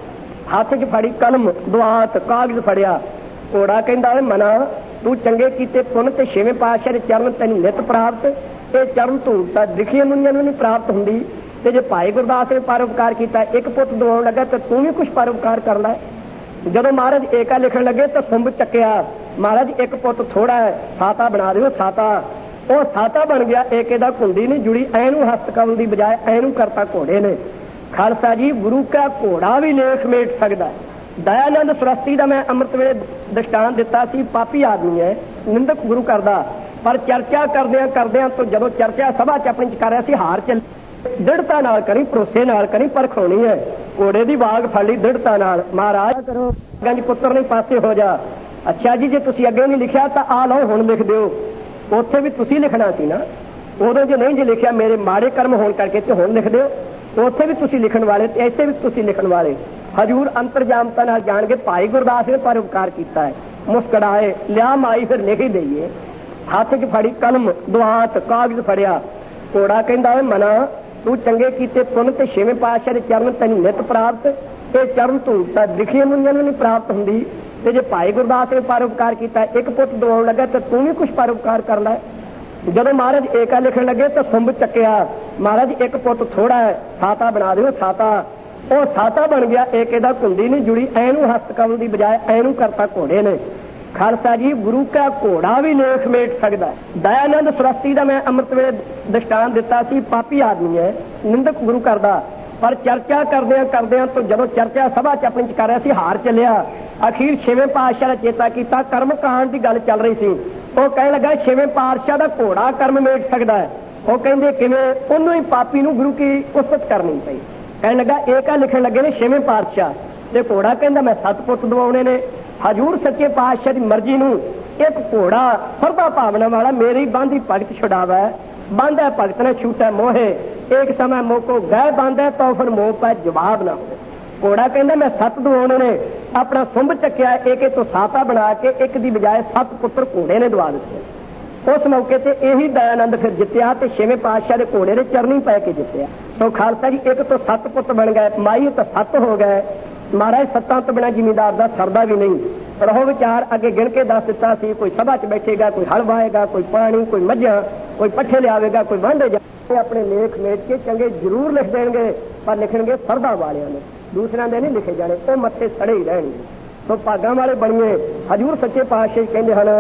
ਹੱਥ 'ਚ ਫੜੀ ਕਲਮ, ਦੁਆਤ ਕਾਗਜ਼ ਫੜਿਆ। ਘੋੜਾ ਕਹਿੰਦਾ ਓਏ ਮਨਾ, ਤੂੰ ਚੰਗੇ ਕੀਤੇ ਪੁੰਨ ਤੇ ਛੇਵੇਂ ਪਾਤਸ਼ਾਹ ਦੇ ਚਰਨ ਤੈਨੂੰ ਨਿਤ ਪ੍ਰਾਪਤ। ਇਹ ਚਰਨ ਧੂੜ ਤਾਂ ਦਿਖੀਆਂ ਦੁਨੀਆਂ ਨੂੰ ਨਹੀਂ ਪ੍ਰਾਪਤ ਹੁੰਦੀ। ਤੇ ਜੇ ਭਾਈ ਗੁਰਦਾਸ ਨੇ ਪਰਉਪਕਾਰ ਕੀਤਾ, ਇੱਕ ਪੁੱਤ ਦਵਾਉਣ ਲੱਗਾ ਤਾਂ ਤੂੰ ਵੀ ਕੁਛ ਪਰਉਪਕਾਰ ਕਰ ਲੈ। ਜਦੋਂ ਮਹਾਰਾਜ ਏਕਾ ਲਿਖਣ ਲੱਗੇ ਤਾਂ ਸੁੰਭ ਚੱਕਿਆ। ਮਹਾਰਾਜ ਇੱਕ ਪੁੱਤ ਥੋੜਾ ਹੈ, ਸਾਤਾ ਬਣਾ ਦਿਓ ਸਾਤਾ। ਉਹ ਸਾਤਾ ਬਣ ਗਿਆ। ਏਕੇ ਦਾ ਕੁੰਡੀ ਨਹੀਂ ਜੁੜੀ, ਐਨੂੰ ਹਸਤ ਕਵਲ ਦੀ ਬਜਾਏ ਐਨੂੰ ਕਰਤਾ ਘੋੜੇ ਨੇ। ਖਾਲਸਾ ਜੀ, ਗੁਰੂ ਕਾ ਘੋੜਾ ਵੀ ਲੇਖ ਮੇਟ ਸਕਦਾ। ਦਇਆਨੰਦ ਸਰਸਤੀ ਦਾ ਮੈਂ ਅੰਮ੍ਰਿਤ ਵੇਲੇ ਦ੍ਰਿਸ਼ਟਾਂਤ ਦਿੱਤਾ ਸੀ। ਪਾਪੀ ਆਦਮੀ ਹੈ, ਨਿੰਦਕ ਗੁਰੂ ਕਰਦਾ, ਪਰ ਚਰਚਾ ਕਰਦਿਆਂ ਕਰਦਿਆਂ ਤੋਂ ਜਦੋਂ ਚਰਚਾ ਸਭਾ ਚ ਆਪਣੀ ਚ ਕਰ ਰਿਹਾ ਸੀ, ਹਾਰ ਚੱਲ। ਦ੍ਰਿੜਤਾ ਨਾਲ ਕਰੀ, ਭਰੋਸੇ ਨਾਲ ਕਰੀ, ਪਰਖ ਹੋਣੀ ਹੈ। ਘੋੜੇ ਦੀ ਬਾਗ ਫੜ ਲਈ ਦ੍ਰਿੜਤਾ ਨਾਲ। ਮਹਾਰਾਜ ਕਰੋ ਗੰਜ ਪੁੱਤਰ ਨਹੀਂ ਪਾਸੇ ਹੋ ਜਾ। ਅੱਛਾ ਜੀ, ਜੇ ਤੁਸੀਂ ਅੱਗੇ ਨਹੀਂ ਲਿਖਿਆ ਤਾਂ ਆ ਲਓ ਹੁਣ ਲਿਖ ਦਿਓ। ਉੱਥੇ ਵੀ ਤੁਸੀਂ ਲਿਖਣਾ ਸੀ ਨਾ, ਉਦੋਂ ਜੇ ਨਹੀਂ ਜੇ ਲਿਖਿਆ ਮੇਰੇ ਮਾੜੇ ਕਰਮ ਹੋਣ ਕਰਕੇ ਤੇ ਹੁਣ ਲਿਖ ਦਿਓ। ਉੱਥੇ ਵੀ ਤੁਸੀਂ ਲਿਖਣ ਵਾਲੇ ਤੇ ਇੱਥੇ ਵੀ ਤੁਸੀਂ ਲਿਖਣ ਵਾਲੇ। ਹਜੂਰ ਅੰਤਰਜਾਮਤਾ ਨਾਲ ਜਾਣਗੇ ਭਾਈ ਗੁਰਦਾਸ ਨੇ ਪਰਉਪਕਾਰ ਕੀਤਾ ਹੈ। ਮੁਸਕਰਾਏ, ਲਿਆ ਮਾਈ ਫਿਰ ਲਿਖ ਹੀ ਦਈਏ। ਹੱਥ 'ਚ ਫੜੀ ਕਲਮ, ਦੁਆਤ ਕਾਗਜ਼ ਫੜਿਆ। ਘੋੜਾ ਕਹਿੰਦਾ ਓਏ ਮਨਾ, ਤੂੰ ਚੰਗੇ ਕੀਤੇ ਪੁੰਨ ਤੇ ਛੇਵੇਂ ਪਾਤਸ਼ਾਹ ਦੇ ਚਰਨ ਤੈਨੂੰ ਨਿਤ ਪ੍ਰਾਪਤ। ਇਹ ਚਰਨ ਧੂੜ ਤਾਂ ਦਿਖੀਆਂ ਦੁਨੀਆਂ ਨੂੰ ਨਹੀਂ ਪ੍ਰਾਪਤ ਹੁੰਦੀ। ਤੇ ਜੇ ਭਾਈ ਗੁਰਦਾਸ ਨੇ ਪਰਉਪਕਾਰ ਕੀਤਾ, ਇੱਕ ਪੁੱਤ ਦਵਾਉਣ ਲੱਗਾ ਤਾਂ ਤੂੰ ਵੀ ਕੁਛ ਪਰਉਪਕਾਰ ਕਰ ਲੈ। ਜਦੋਂ ਮਹਾਰਾਜ ਏਕਾ ਲਿਖਣ ਲੱਗੇ ਤਾਂ ਸੁੰਭ ਚੱਕਿਆ। ਮਹਾਰਾਜ ਇੱਕ ਪੁੱਤ ਥੋੜਾ ਹੈ, ਸਾਤਾ ਬਣਾ ਦਿਓ ਸਾਤਾ। ਉਹ ਸਾਤਾ ਬਣ ਗਿਆ। ਏਕੇ ਦਾ ਕੁੰਡੀ ਨਹੀਂ ਜੁੜੀ, ਐਨੂੰ ਹਸਤ ਕਵਲ ਦੀ ਬਜਾਏ ਐਨੂੰ ਕਰਤਾ ਘੋੜੇ ਨੇ। ਖਾਲਸਾ ਜੀ, ਗੁਰੂ ਕਾ ਘੋੜਾ ਵੀ ਲੇਖ ਮੇਟ ਸਕਦਾ। ਦਇਆਨੰਦ ਸਰਸਤੀ ਦਾ ਮੈਂ ਅੰਮ੍ਰਿਤ ਵੇਲੇ ਦ੍ਰਿਸ਼ਟਾਂਤ ਦਿੱਤਾ ਸੀ। ਪਾਪੀ ਆਦਮੀ ਹੈ, ਨਿੰਦਕ ਗੁਰੂ ਕਰਦਾ, ਪਰ ਚਰਚਾ ਕਰਦਿਆਂ ਕਰਦਿਆਂ ਤੋਂ ਜਦੋਂ ਚਰਚਾ ਸਭਾ ਚ ਆਪਣੀ ਚ ਕਰ ਰਿਹਾ ਸੀ, ਹਾਰ ਚੱਲਿਆ। ਅਖੀਰ ਛੇਵੇਂ ਪਾਤਸ਼ਾਹ ਦਾ ਚੇਤਾ ਕੀਤਾ। ਕਰਮ ਕਾਂਡ ਦੀ ਗੱਲ ਚੱਲ ਰਹੀ ਸੀ। ਉਹ ਕਹਿਣ ਲੱਗਾ ਛੇਵੇਂ ਪਾਤਸ਼ਾਹ ਦਾ ਘੋੜਾ ਕਰਮ ਮੇਟ ਸਕਦਾ ਹੈ। ਉਹ ਕਹਿੰਦੇ ਕਿਵੇਂ? ਉਹਨੂੰ ਹੀ ਪਾਪੀ ਨੂੰ ਗੁਰੂ ਕੀ ਉਸਤਤ ਕਰਨੀ ਪਈ। ਕਹਿਣ ਲੱਗਾ ਏਕਾ ਲਿਖਣ ਲੱਗੇ ਨੇ ਛੇਵੇਂ ਪਾਤਸ਼ਾਹ ਤੇ ਘੋੜਾ ਕਹਿੰਦਾ ਮੈਂ ਸੱਤ ਪੁੱਤ ਦਵਾਉਣੇ ਨੇ। ਹਜੂਰ ਸੱਚੇ ਪਾਤਸ਼ਾਹ ਦੀ ਮਰਜ਼ੀ ਨੂੰ ਇੱਕ ਘੋੜਾ ਸਰਦਾ ਭਾਵਨਾ ਵਾਲਾ ਮੇਰੀ ਬਾਂਦੀ ਭਗਤ ਛੁਡਾਵਾ। ਬੰਦ ਹੈ ਭਗਤ ਨੇ ਛੂਟਾ ਮੋਹੇ, ਇੱਕ ਸਮਾਂ ਮੋਕੋ ਗਏ ਬੰਦ ਹੈ ਤਾਂ ਫਿਰ ਮੋਹ ਪੈ ਜਵਾਬ ਨਾ ਹੋਵੇ। ਘੋੜਾ ਕਹਿੰਦਾ ਮੈਂ ਸੱਤ ਦਵਾਉਣੇ ਨੇ। ਆਪਣਾ ਸੁੰਭ ਚੱਕਿਆ, ਏਕੇ ਤੋਂ ਸਾਤਾ ਬਣਾ ਕੇ ਇੱਕ ਦੀ ਬਜਾਏ ਸੱਤ ਪੁੱਤਰ ਘੋੜੇ ਨੇ ਦਵਾ ਦਿੱਤੇ। ਉਸ ਮੌਕੇ ਤੇ ਇਹੀ ਦਇਆਨੰਦ ਫਿਰ ਜਿੱਤਿਆ ਤੇ ਛੇਵੇਂ ਪਾਤਸ਼ਾਹ ਦੇ ਘੋੜੇ ਦੇ ਚਰਨੀ ਪੈ ਕੇ ਜਿੱਤਿਆ। ਸੋ ਖਾਲਸਾ ਜੀ, ਇੱਕ ਤੋਂ ਸੱਤ ਪੁੱਤ ਬਣ ਗਏ, ਮਾਈ ਤਾਂ ਸੱਤ ਹੋ ਗਏ। ਮਹਾਰਾਜ ਸੱਤਾਂ ਤੋਂ ਬਿਨਾਂ ਜ਼ਿਮੀਂਦਾਰ ਦਾ ਸਰਦਾ ਵੀ ਨਹੀਂ। ਰਹੋ ਵਿਚਾਰ ਅੱਗੇ ਗਿਣ ਕੇ ਦੱਸ ਦਿੱਤਾ ਸੀ। ਕੋਈ ਸਭਾ ਚ ਬੈਠੇਗਾ, ਕੋਈ ਹਲ ਵਾਹੇਗਾ, ਕੋਈ ਪਾਣੀ, ਕੋਈ ਮੱਝਾਂ, ਕੋਈ ਪੱਠੇ ਲਿਆਵੇਗਾ, ਕੋਈ ਵਾਂਢੇ ਜਾ। ਆਪਣੇ ਲੇਖ ਮੇਟ ਕੇ ਚੰਗੇ ਜ਼ਰੂਰ ਲਿਖ ਦੇਣਗੇ, ਪਰ ਲਿਖਣਗੇ ਸਰਦਾ ਵਾਲਿਆਂ ਨੇ, ਦੂਸਰਿਆਂ ਦੇ ਨਹੀਂ ਲਿਖੇ ਜਾਣੇ। ਉਹ ਮੱਥੇ ਸੜੇ ਹੀ ਰਹਿਣਗੇ। ਸੋ ਭਾਗਾਂ ਵਾਲੇ ਬਣੀਏ। ਹਜੂਰ ਸੱਚੇ ਪਾਤਸ਼ਾਹ ਕਹਿੰਦੇ ਹਨ,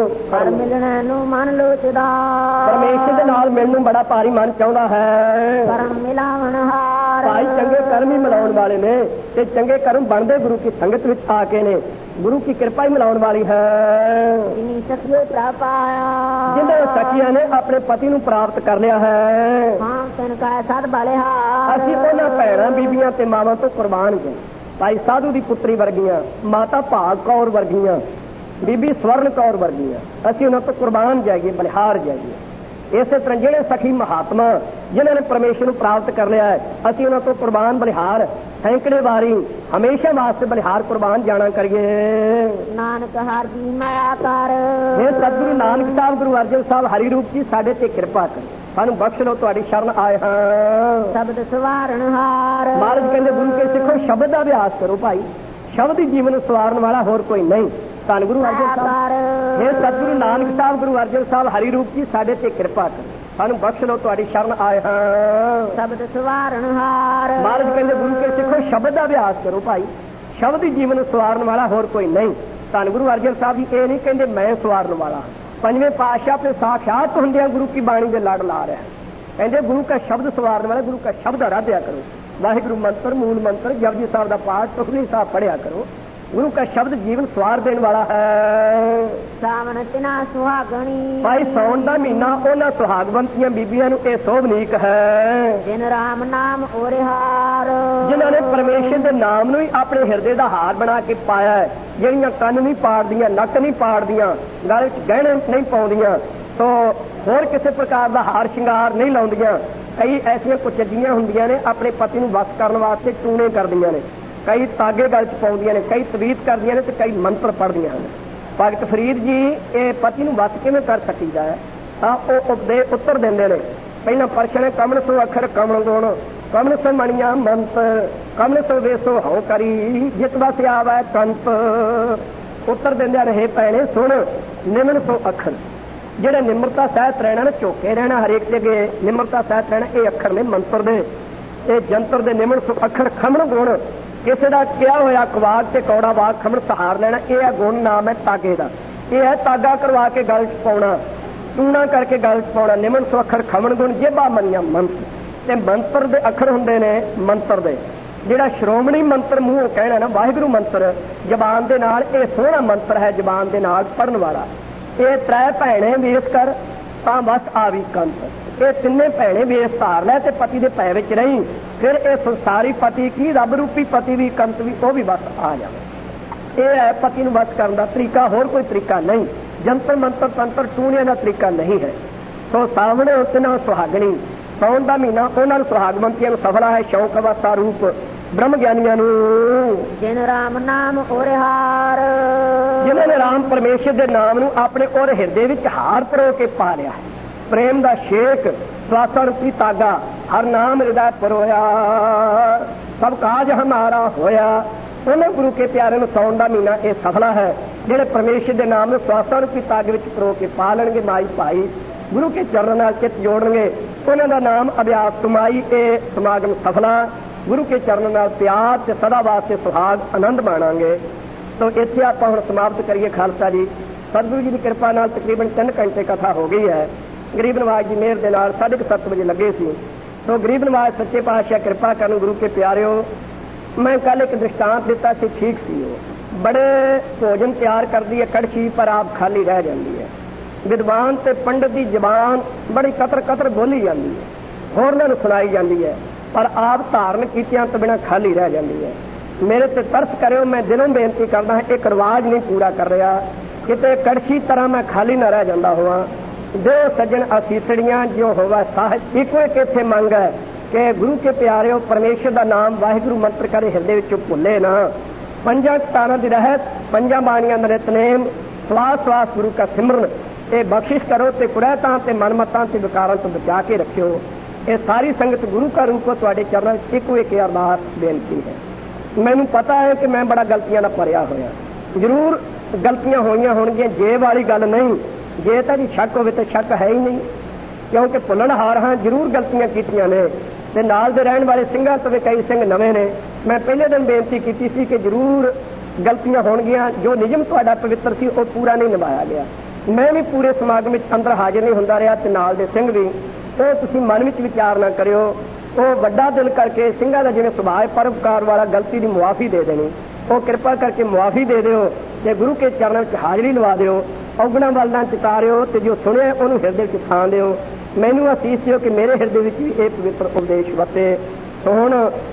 ਹਰ ਮਿਲਣਾ ਨੂੰ ਮਨ ਲੋਚਦਾ। ਪਰਮੇਸ਼ਰ ਦੇ ਨਾਲ ਮਿਲਣ ਨੂੰ ਬੜਾ ਭਾਰੀ ਮਨ ਚਾਹੁੰਦਾ ਹੈ। ਕਰਮ ਮਿਲਾਵਣ ਹਾਰ। ਭਾਈ ਚੰਗੇ ਕਰਮ ਹੀ ਮਿਲਾਉਣ ਵਾਲੇ ਨੇ ਤੇ ਚੰਗੇ ਕਰਮ ਬਣਦੇ ਗੁਰੂ ਕੀ ਸੰਗਤ ਵਿੱਚ ਆ ਕੇ ਨੇ। ਗੁਰੂ ਕੀ ਕਿਰਪਾ ਹੀ ਮਿਲਾਉਣ ਵਾਲੀ ਹੈ। ਜਿਨੀ ਸਖੀਏ ਪ੍ਰਾਪਤ ਆਇਆ। ਜਿਹਨੇ ਸਖੀਆਂ ਨੇ ਆਪਣੇ ਪਤੀ ਨੂੰ ਪ੍ਰਾਪਤ ਕਰ ਲਿਆ ਹੈ। ਹਾਂ ਤਨ ਕਾ ਸਦ ਬਾਲੇ ਹਾਰ। ਅਸੀਂ ਉਹਨਾਂ ਭੈਣਾਂ ਬੀਬੀਆਂ ਤੇ ਮਾਵਾਂ ਤੋਂ ਕੁਰਬਾਨ ਹਾਂ। ਭਾਈ ਸਾਧੂ ਦੀ ਪੁੱਤਰੀ ਵਰਗੀਆਂ, ਮਾਤਾ ਭਾਗ ਕੌਰ ਵਰਗੀਆਂ, ਬੀਬੀ ਸਵਰਨ ਕੌਰ ਵਰਗੀਆਂ, ਅਸੀਂ ਉਹਨਾਂ ਤੋਂ ਕੁਰਬਾਨ ਜਾਈਏ, ਬਲਿਹਾਰ ਜਾਈਏ। ਇਸੇ ਤਰ੍ਹਾਂ ਜਿਹੜੇ ਸਖੀ ਮਹਾਤਮਾ ਜਿਨ੍ਹਾਂ ਨੇ ਪਰਮੇਸ਼ਰ ਨੂੰ ਪ੍ਰਾਪਤ ਕਰ ਲਿਆ ਹੈ, ਅਸੀਂ ਉਹਨਾਂ ਤੋਂ ਕੁਰਬਾਨ ਬਲਿਹਾਰ ਸੈਂਕੜੇ ਵਾਰੀ ਹਮੇਸ਼ਾ ਵਾਸਤੇ ਬਲਿਹਾਰ ਕੁਰਬਾਨ ਜਾਣਾ ਕਰੀਏ। ਨਾਨਕ ਹਰ ਦੀ ਮਾਇਆ ਕਰ। ਇਹ ਸਤਿਗੁਰੂ ਨਾਨਕ ਸਾਹਿਬ, ਗੁਰੂ ਅਰਜਨ ਸਾਹਿਬ ਹਰੀ ਰੂਪ ਜੀ ਸਾਡੇ ਤੇ ਕਿਰਪਾ ਕਰੋ, ਸਾਨੂੰ ਬਖਸ਼ ਲਓ, ਤੁਹਾਡੀ ਸ਼ਰਨ ਆਏ ਹਾਂ। ਸ਼ਬਦ ਸਵਾਰਨ ਹਾਰ। ਮਹਾਰਾਜ ਕਹਿੰਦੇ ਗੁਰੂ ਕੇ ਸਿੱਖੋ ਸ਼ਬਦ ਦਾ ਅਭਿਆਸ ਕਰੋ ਭਾਈ। ਸ਼ਬਦ ਹੀ ਜੀਵਨ ਸਵਾਰਨ ਵਾਲਾ ਹੋਰ ਕੋਈ ਨਹੀਂ। ਧੰਨ ਗੁਰੂ ਅਰਜਨ ਸਾਹਿਬ। ਇਹ ਸਤਿਗੁਰੂ ਨਾਨਕ ਸਾਹਿਬ, ਗੁਰੂ ਅਰਜਨ ਸਾਹਿਬ ਹਰੀ ਰੂਪ ਜੀ ਸਾਡੇ ਤੇ ਕਿਰਪਾ ਕਰੋ, ਸਾਨੂੰ ਬਖਸ਼ ਲਓ, ਤੁਹਾਡੀ ਸ਼ਰਨ ਆਏ ਹਾਂ। ਸ਼ਬਦ ਸਵਾਰਨ ਹਾਰ। ਮਹਾਰਾਜ ਕਹਿੰਦੇ ਗੁਰੂ ਕੇ ਸਿੱਖੋ ਸ਼ਬਦ ਦਾ ਅਭਿਆਸ ਕਰੋ ਭਾਈ। ਸ਼ਬਦ ਹੀ ਜੀਵਨ ਸਵਾਰਨ ਵਾਲਾ ਹੋਰ ਕੋਈ ਨਹੀਂ। ਧੰਨ ਗੁਰੂ ਅਰਜਨ ਸਾਹਿਬ ਜੀ ਇਹ ਨਹੀਂ ਕਹਿੰਦੇ ਮੈਂ ਸਵਾਰਨ ਵਾਲਾ। ਪੰਜਵੇਂ ਪਾਤਸ਼ਾਹ ਤੇ ਸਾਖਿਆਤ ਹੁੰਦਿਆਂ ਗੁਰੂ ਕੀ ਬਾਣੀ ਦੇ ਲੜ ਲਾ ਰਿਹਾ। ਕਹਿੰਦੇ ਗੁਰੂ ਕਾ ਸ਼ਬਦ ਸਵਾਰਨ ਵਾਲਾ, ਗੁਰੂ ਕਾ ਸ਼ਬਦ ਆਰਾਧਿਆ ਕਰੋ। ਵਾਹਿਗੁਰੂ ਮੰਤਰ, ਮੂਲ ਮੰਤਰ, ਜਪਜੀ ਸਾਹਿਬ ਦਾ ਪਾਠ, ਸੁਖਮਨੀ ਸਾਹਿਬ ਪੜਿਆ ਕਰੋ। ਗੁਰੂ ਕਾ ਸ਼ਬਦ ਜੀਵਨ ਸਵਾਰ ਦੇਣ ਵਾਲਾ ਹੈ। ਸਾਵਣ ਤਿਨਾ ਸੁਹਾਗਣੀ। ਭਾਈ ਸੌਣ ਦਾ ਮਹੀਨਾ ਉਹਨਾਂ ਸੁਹਾਗਵੰਤੀਆਂ ਬੀਬੀਆਂ ਨੂੰ ਇਹ ਸੋਭਨੀਕ ਹੈ। ਜਿਨ ਰਾਮ ਨਾਮ ਓਰੇ ਹਾਰ। ਜਿਨ੍ਹਾਂ ਨੇ ਪਰਮੇਸ਼ਰ ਦੇ ਨਾਮ ਨੂੰ ਹੀ ਆਪਣੇ ਹਿਰਦੇ ਦਾ ਹਾਰ ਬਣਾ ਕੇ ਪਾਇਆ ਹੈ। ਜਿਹੜੀਆਂ ਕੰਨ ਨਹੀਂ ਪਾੜਦੀਆਂ, ਨੱਕ ਨਹੀਂ ਪਾੜਦੀਆਂ, ਗਲ ਵਿੱਚ ਗਹਿਣੇ ਨਹੀਂ ਪਾਉਂਦੀਆਂ, ਸੋ ਹੋਰ ਕਿਸੇ ਪ੍ਰਕਾਰ ਦਾ ਹਾਰ ਸ਼ਿੰਗਾਰ ਨਹੀਂ ਲਾਉਂਦੀਆਂ। ਕਈ ਐਸੀਆਂ ਕੁਚੱਜੀਆਂ ਹੁੰਦੀਆਂ ਨੇ ਆਪਣੇ ਪਤੀ ਨੂੰ ਵਸ ਕਰਨ ਵਾਸਤੇ ਟੂਣੇ ਕਰਦੀਆਂ ਨੇ, ਕਈ ਤਾਗੇ ਗਲ ਚ ਪਾਉਂਦੀਆਂ ਨੇ, ਕਈ ਤਵੀਤ ਕਰਦੀਆਂ ਨੇ ਤੇ ਕਈ ਮੰਤਰ ਪੜ੍ਹਦੀਆਂ ਹਨ। ਭਗਤ ਫਰੀਦ ਜੀ ਇਹ ਪਤੀ ਨੂੰ ਵਸ ਕਿਵੇਂ ਕਰ ਸਕੀਦਾ ਹੈ ਤਾਂ ਉਹ ਉਪਦੇਸ਼ ਉੱਤਰ ਦਿੰਦੇ ਨੇ। ਪਹਿਲਾਂ ਪ੍ਰਸ਼ਨ ਕਮਣ ਸੋ ਅੱਖਰ ਕਮਣ ਗੁਣ, कमल सो मणिया मंत कमल सो वेसो हौ करी जित बस आवे कंत। उत्तर देंदे रहे भैणे सुन निमन सो अखर जेड़े निमरता सहित रहना ना झोके रहना हरेक जगह निमरता सहित रहना ये अखर ने मंत्र दे ये जंतर दे निमन सो अखर खमण गुण किसी का किया होया कवाग ते कौड़ा वाग खमण सहार लेना ये है गुण नाम है तागे का ये है तागा करवा के गल च पाउणा टूणा करके गल च पाउणा निमन सो अखर खमण गुण जेबा मनिया मंत्र ते मंत्र दे अखर हुंदे ने मंत्र दे जिहड़ा श्रोमणी मंत्र मूंह कहना ना वाहिगुरू मंत्र जबान दे नाल ये सोहना मंत्र है जबान दे नाल पढ़न वाला ये त्रै भैणे वेस कर तां बस आवी कंत ये तिन्ने भैणे वेस धार लै ते पति दे भै विच रही फिर ये संसारी पति की रब रूपी पति भी कंत भी वो भी बस आ जाए। ये है पति नूं बस करन दा तरीका होर कोई तरीका नहीं जंतर मंत्र तंत्र टूणिया का तरीका नहीं है। सो सामने उतना सुहागणी साउन का महीना उन्होंने सुहागवंतियों सफला है शौक अवस्था रूप ब्रह्म ज्ञानियों जिन राम नाम ओरे हार जिन्होंने राम परमेश्वर के नाम नू अपने और हृदय विच हार परो के पा लिया है प्रेम का शेक स्वासा रूपी तागा हर नाम हृदय परोया सब काज हमारा होया उन्होंने गुरु के प्यारे साउन का महीना यह सफला है जिहड़े परमेश्वर के नाम नू स्वासा रूपी ताग विच परो के पा लेंगे माई भाई गुरु के चरण नाल चित जोड़नगे उन्हों का नाम अभ्यास कमाई ए समागम सफला गुरु के चरण नाल प्यार ते सदा वास्ते सुहाग आनंद माणांगे। तो इत्थे आपां हुण समाप्त करिए खालसा जी सतगुरु जी की कृपा नाल तकरीबन तीन घंटे कथा हो गई है गरीब नवाज जी मेहर दे नाल साढ़े सत्त बजे लगे सी। तो गरीब नवाज सच्चे पातशाह कृपा करन गुरु के प्यारिओ मैं कल एक दृष्टांत दिता सी ठीक सी बड़े भोजन तैयार करती है कड़छी पर आप खाली रह जाती है विद्वान ते पंडित की जबान बड़ी कतर कतर बोली जाती है होरनां नूं सुनाई जाती है पर आप धारण कीतियां तो बिना खाली रह जाती है। मेरे ते तरस करो मैं दिलों बेनती करदा एक रिवाज नहीं पूरा कर रहा किते कड़छी तरह मैं खाली न रह जाता हुआ दो सज्जन असीसड़ियां जो होवा साहब इको एक इत्थे मंग है कि गुरु के प्यारे परमेश्वर का नाम वाहिगुरू मंत्र करे हृदय विचों भुल्ले ना पंजा ताना दी रहत पंजा बाणियां नितनेम श्वास श्वास गुरु का सिमरन ये बख्शिश करो ते कुरैतां ते मनमतां ते विकारां तो बचा के रखियो। ये सारी संगत गुरु का रूप तुहाडे चरणों इको एक अरदास बेनती है। मैनूं पता है कि मैं बड़ा गलतियां नाल भरिया होया जरूर गलतियां होईयां होणगीआं जे वाली गल नहीं जे तां जी शक होवे ते शक है ही नहीं क्योंकि भुल्लणहार हां जरूर गलतियां कीतियां ने ते नाल दे रहण वाले ਸਿੰਘਾਂ ਤੋਂ कई सिंह नवे ने मैं पहले दिन बेनती की सी कि जरूर गलतियां होणगीआं जो नियम तुहाडा पवित्र सी वो पूरा नहीं निभाया गया। मैं भी पूरे समागम में अंदर हाजिर नहीं हुंदा रहा ते नाल दे सिंह भी तो तुसीं मन विच विचार ना करियो वो वड्डा दिल करके ਸਿੰਘਾਂ ਦਾ जिवें सुभाव परोपकार वाला गलती की मुआफ़ी दे देनी वो कृपा करके मुआफ़ी दे दिओ ते गुरु के चरणों च हाज़री लवा दिओ औगणा वल ना चितारिओ ते जो सुनिया उहनूं हिरदे च थां दिओ मैनूं असीस दिओ कि मेरे हिरदे विच भी ये पवित्र उपदेश वते। तो हुण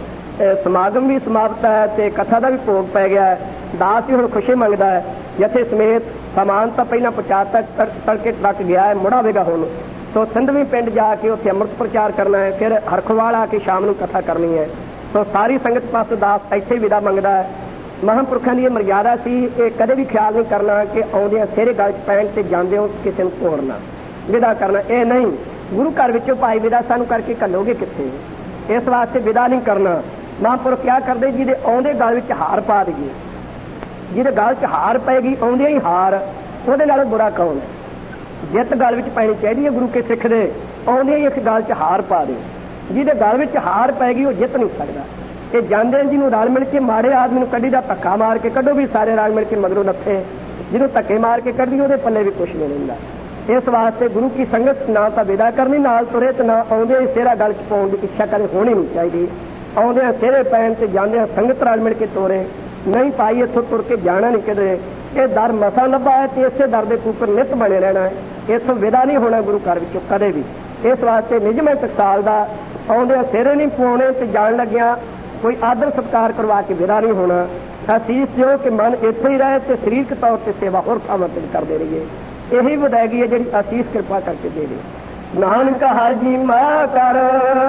समागम भी समाप्त है ते कथा का भी भोग पै गया दास भी हुण खुशी मंगदा है जथे समेत समान तो पहला पहुंचा तक तड़के तक गया है मुड़ावेगा हुण तो सिंधवी पिंड जाके उत्थे अमृत प्रचार करना है फिर हरखवाल आके शाम नूं कथा करनी है। तो सारी संगत पास दास इत्थे विदा मंगदा है। महापुरखों की मर्यादा सी ये कदे भी ख्याल नहीं करना कि आउंदियां सिरे गल च पैण ते जांदे हो किसी नूं तोड़ना विदा करना ये नहीं गुरु घर विचों भाई विदा सानूं करके घल्लोगे कित्थे इस वास्ते विदा नहीं करना। महापुरख क्या करदे जिहदे आउंदे गल विच हार पा दईए जिहदे गल च हार पैगी आउंदे ही हार ਉਹਦੇ ਨਾਲ बुरा कौन है जित गल विच पैनी चाहिए गुरु के सिख दे आउंदे ही इस गल च हार पा दे जिहदे गल विच हार पैगी वो जित नहीं सकदा। ये जांदे जिन्हों रल मिल के माड़े आदमी नूं कड्ढी दा धक्का मार के कड्ढो भी सारे रल मिल के मगरों नੱਥੇ जिन्हों धक्के मार के कड्ढी ਉਹਦੇ पल्ले भी कुछ नहीं रहिंदा। इस वास्ते गुरु की संगत ना तो विदा करनी नाल तुरे ते ना आउंदे ही सिरा गल च पाउण दी इच्छा कदे होनी नहीं चाहिए। आउंदे सिरे पैण ते जांदे संगत रल मिल के तोरे नहीं पाई इत्थों तुर के जाना नहीं किधरे ये दर मसा लभा है तो इसे दर के कुकर नित बने रहना है इथों विदा नहीं होना गुरु घर विचों कदे भी। इस वास्ते निजम टकसाल का आउंदे सिरे नहीं पवाने ते जान लग्या कोई आदर सत्कार करवा के विदा नहीं होना। असीस दिओ कि मन इत्थे ही रहे तो शरीरक तौर पर सेवा होर थावां ते करते रहिए यही वदैगी है जिहड़ी असीस कृपा करके दे दे। नानक हर जी मैं कर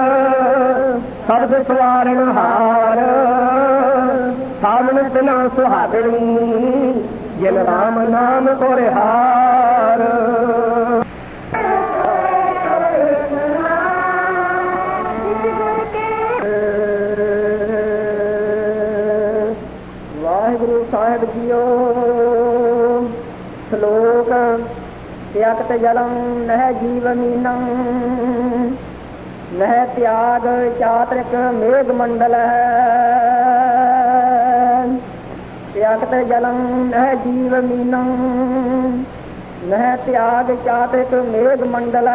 सर्ब सवारण हार सामन तिना सुहागणी जिन राम नाम और हार। ਸਾਹਿਬ ਜੀਓ। ਸ਼ਲੋਕ ਤਿਆਗਤ ਜਲੰ ਨਹਿ ਜੀਵ ਮੀਨੰ ਨਹਿ ਤਿਆਗ ਚਾਤ੍ਰਿਕ ਮੇਘ ਮੰਡਲ ਤਿਆਗਤ ਜਲੰ ਨਹਿ ਜੀਵ ਮੀਨੰ ਨਹਿ ਤਿਆਗ ਚਾਤ੍ਰਿਕ ਮੇਘ ਮੰਡਲ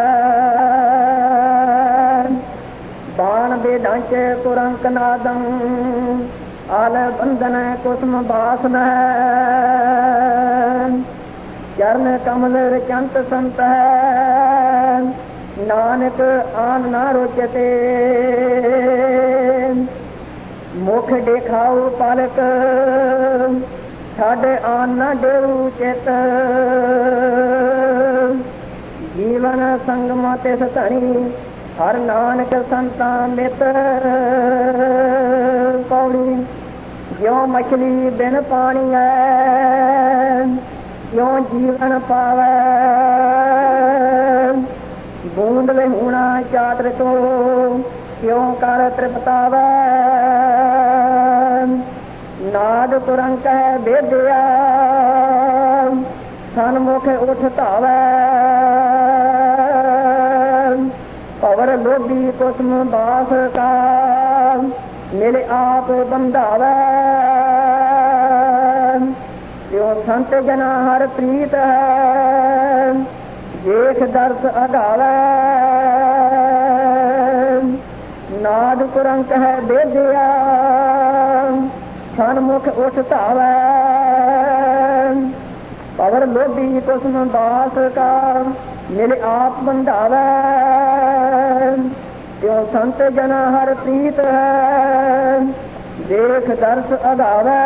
ਬਾਣ ਦੇ ਢਾਂਚੇ ਕੁਰੰਕ ਨਾਦੰ ਆਲ ਬੰਧਨ ਕੁਸਮ ਬਾਸਨ ਚਰਨ ਕਮਲ ਰਚੰਤ ਸੰਤ ਹੈ ਨਾਨਕ ਆਨ ਨਾ ਰੋਚਤੇ ਮੁਖ ਦੇਖਾਉ ਪਾਲਕ ਛੱਡ ਆਨ ਨਾ ਦੇਉ ਚਿਤ ਜੀਵਨ ਸੰਗਮ ਤਿਸ ਧਣੀ ਹਰ ਨਾਨਕ ਸੰਤਾਂ ਮਿਤ ਪੌੜੀ ਜਿਉ ਮਛਲੀ ਬਿਨ ਪਾਣੀ ਹੈ ਕਿਉਂ ਜੀਵਨ ਪਾਵੈ ਬੂੰਦ ਵਿਹੂਣਾ ਚਾਤਰ ਤੋਂ ਕਿਉਂ ਕਰ ਤ੍ਰਿਪਤਾਵੈ ਨਾਦ ਕੁਰੰਕ ਹੈ ਬੇਦਿਆ ਸਨਮੁਖ ਉਠ ਧਾਵੈ ਪਵਰ ਲੋਭੀ ਕੁਸਮ ਬਾਸ ਕਾ ਮਿਲ ਆਪ ਬੰਧਾਵੈ ਜੋ ਸੰਤ ਜਨਾ ਹਰ ਪ੍ਰੀਤ ਹੈ ਦੇਖ ਦਰਸ ਅਗਾਵੈ ਨਾਦ ਕੁਰੰਕ ਹੈ ਬੇਦਿਆ ਸਨਮੁਖ ਉਠ ਧਾਵੈ ਪਵਰ ਲੋਭੀ ਕੁਸਮ ਬਾਸ ਕਾ ਮਿਲ ਆਪ ਬੰਧਾਵੈ ਜੋ ਸੰਤ ਜਨਾ ਹਰ ਪ੍ਰੀਤ ਹੈ ਦੇਖ ਦਰਸ ਅਗਾਵੈ।